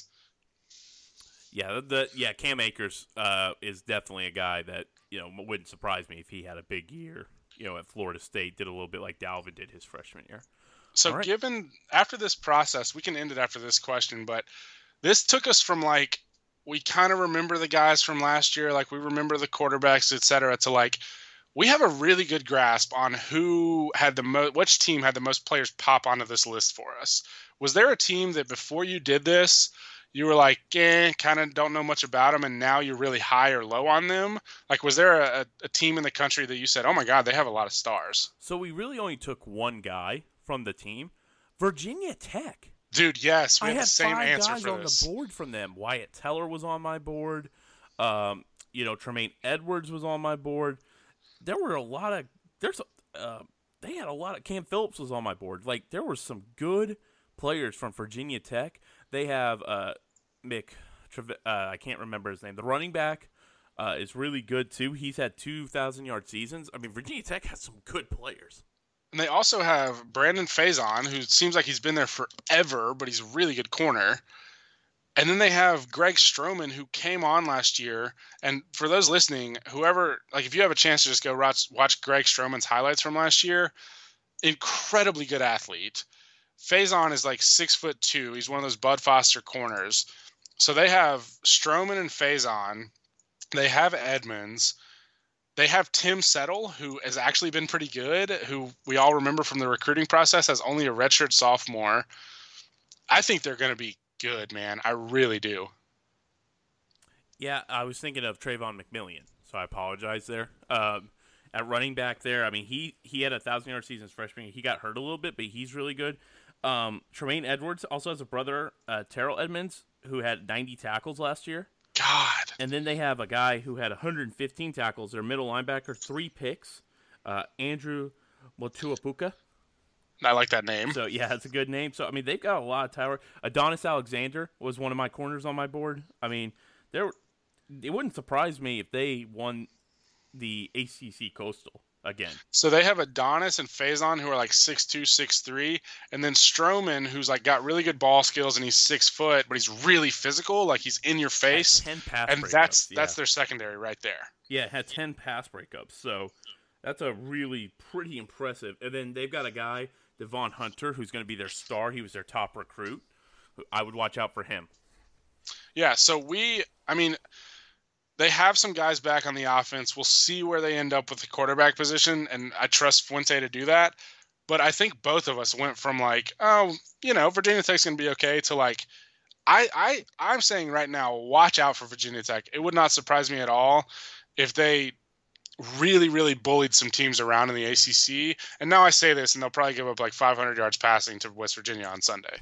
Yeah, Cam Akers is definitely a guy that wouldn't surprise me if he had a big year. At Florida State, did a little bit like Dalvin did his freshman year. So right. Given after this process, we can end it after this question, but this took us from we kind of remember the guys from last year, we remember the quarterbacks, et cetera, to we have a really good grasp on who had which team had the most players pop onto this list for us. Was there a team that before you did this, you were kind of don't know much about them, and now you're really high or low on them? Was there a team in the country that you said, oh my God, they have a lot of stars? So we really only took one guy from the team. Virginia Tech. Dude, yes. We had the same answer for this. I had 5 guys on the board from them. Wyatt Teller was on my board. Tremaine Edwards was on my board. There were a lot of they had a lot of Cam Phillips was on my board. There were some good players from Virginia Tech. They have I can't remember his name. The running back is really good too. He's had 2,000-yard seasons. I mean, Virginia Tech has some good players. And they also have Brandon Faison, who seems like he's been there forever, but he's a really good corner. And then they have Greg Stroman, who came on last year. And for those listening, whoever, if you have a chance to just go watch Greg Stroman's highlights from last year, incredibly good athlete. Faison is 6'2". He's one of those Bud Foster corners. So they have Stroman and Faison. They have Edmonds. They have Tim Settle, who has actually been pretty good, who we all remember from the recruiting process as only a redshirt sophomore. I think they're going to be good, man. I really do. Yeah, I was thinking of Trayvon McMillian, so I apologize there. At running back there, I mean, he had a 1,000-yard season his freshman year. He got hurt a little bit, but he's really good. Tremaine Edwards also has a brother, Terrell Edmonds, who had 90 tackles last year. God. And then they have a guy who had 115 tackles. Their middle linebacker, 3 picks, Andrew Motuapuka. I like that name. So, yeah, it's a good name. So, I mean, they've got a lot of talent. Adonis Alexander was one of my corners on my board. I mean, it wouldn't surprise me if they won the ACC Coastal again. So they have Adonis and Faison, who are like 6'2", 6'3", and then Stroman, who's like got really good ball skills and he's 6 foot, but he's really physical, like he's in your face. 10 pass and breakups, that's their secondary right there. Yeah, it had 10 pass breakups. So that's a really pretty impressive. And then they've got a guy, Devon Hunter, who's going to be their star. He was their top recruit. I would watch out for him. Yeah, so they have some guys back on the offense. We'll see where they end up with the quarterback position, and I trust Fuente to do that. But I think both of us went from like, oh, Virginia Tech's going to be okay to like, I'm saying right now, watch out for Virginia Tech. It would not surprise me at all if they really, really bullied some teams around in the ACC. And now I say this, and they'll probably give up like 500 yards passing to West Virginia on Sunday.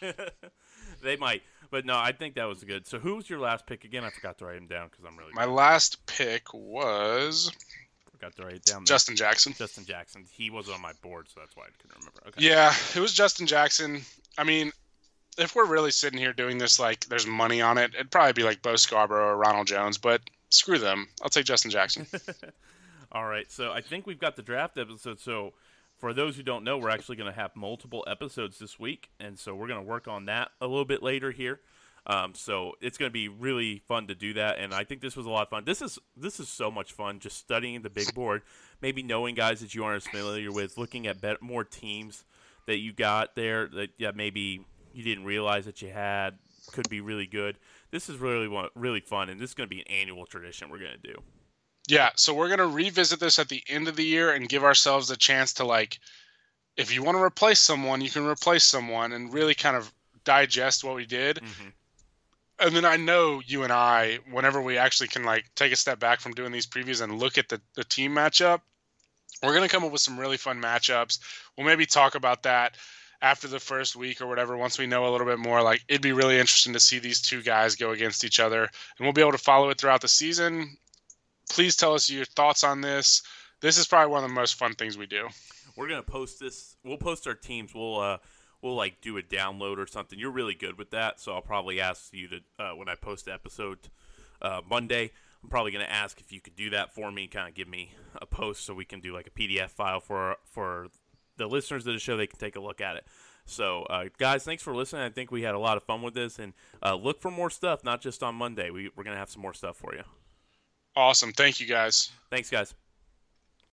They might. But no, I think that was good. So who was your last pick again? I forgot to write him down because I'm really My last pick was... Forgot to write it down there. Justin Jackson. Justin Jackson. He was on my board, so that's why I couldn't remember. Okay. Yeah, it was Justin Jackson. I mean, if we're really sitting here doing this like there's money on it, it'd probably be like Bo Scarborough or Ronald Jones, but screw them. I'll take Justin Jackson. All right, so I think we've got the draft episode. So for those who don't know, we're actually going to have multiple episodes this week, and so we're going to work on that a little bit later here. So it's going to be really fun to do that, and I think this was a lot of fun. This is so much fun, just studying the big board, maybe knowing guys that you aren't as familiar with, looking at more teams that you got there that maybe you didn't realize that you had, could be really good. This is really fun, and this is going to be an annual tradition we're going to do. Yeah, so we're going to revisit this at the end of the year and give ourselves a chance to, like, if you want to replace someone, you can replace someone and really kind of digest what we did. Mm-hmm. And then I know you and I, whenever we actually can, like, take a step back from doing these previews and look at the team matchup, we're going to come up with some really fun matchups. We'll maybe talk about that after the first week or whatever, once we know a little bit more. Like, it'd be really interesting to see these two guys go against each other, and we'll be able to follow it throughout the season. Please tell us your thoughts on this. This is probably one of the most fun things we do. We're going to post this. We'll post our teams. We'll like do a download or something. You're really good with that, so I'll probably ask you to when I post the episode Monday, I'm probably going to ask if you could do that for me, kind of give me a post so we can do like a PDF file for the listeners of the show. They can take a look at it. So, guys, thanks for listening. I think we had a lot of fun with this, and look for more stuff, not just on Monday. We're going to have some more stuff for you. Awesome. Thank you, guys. Thanks, guys.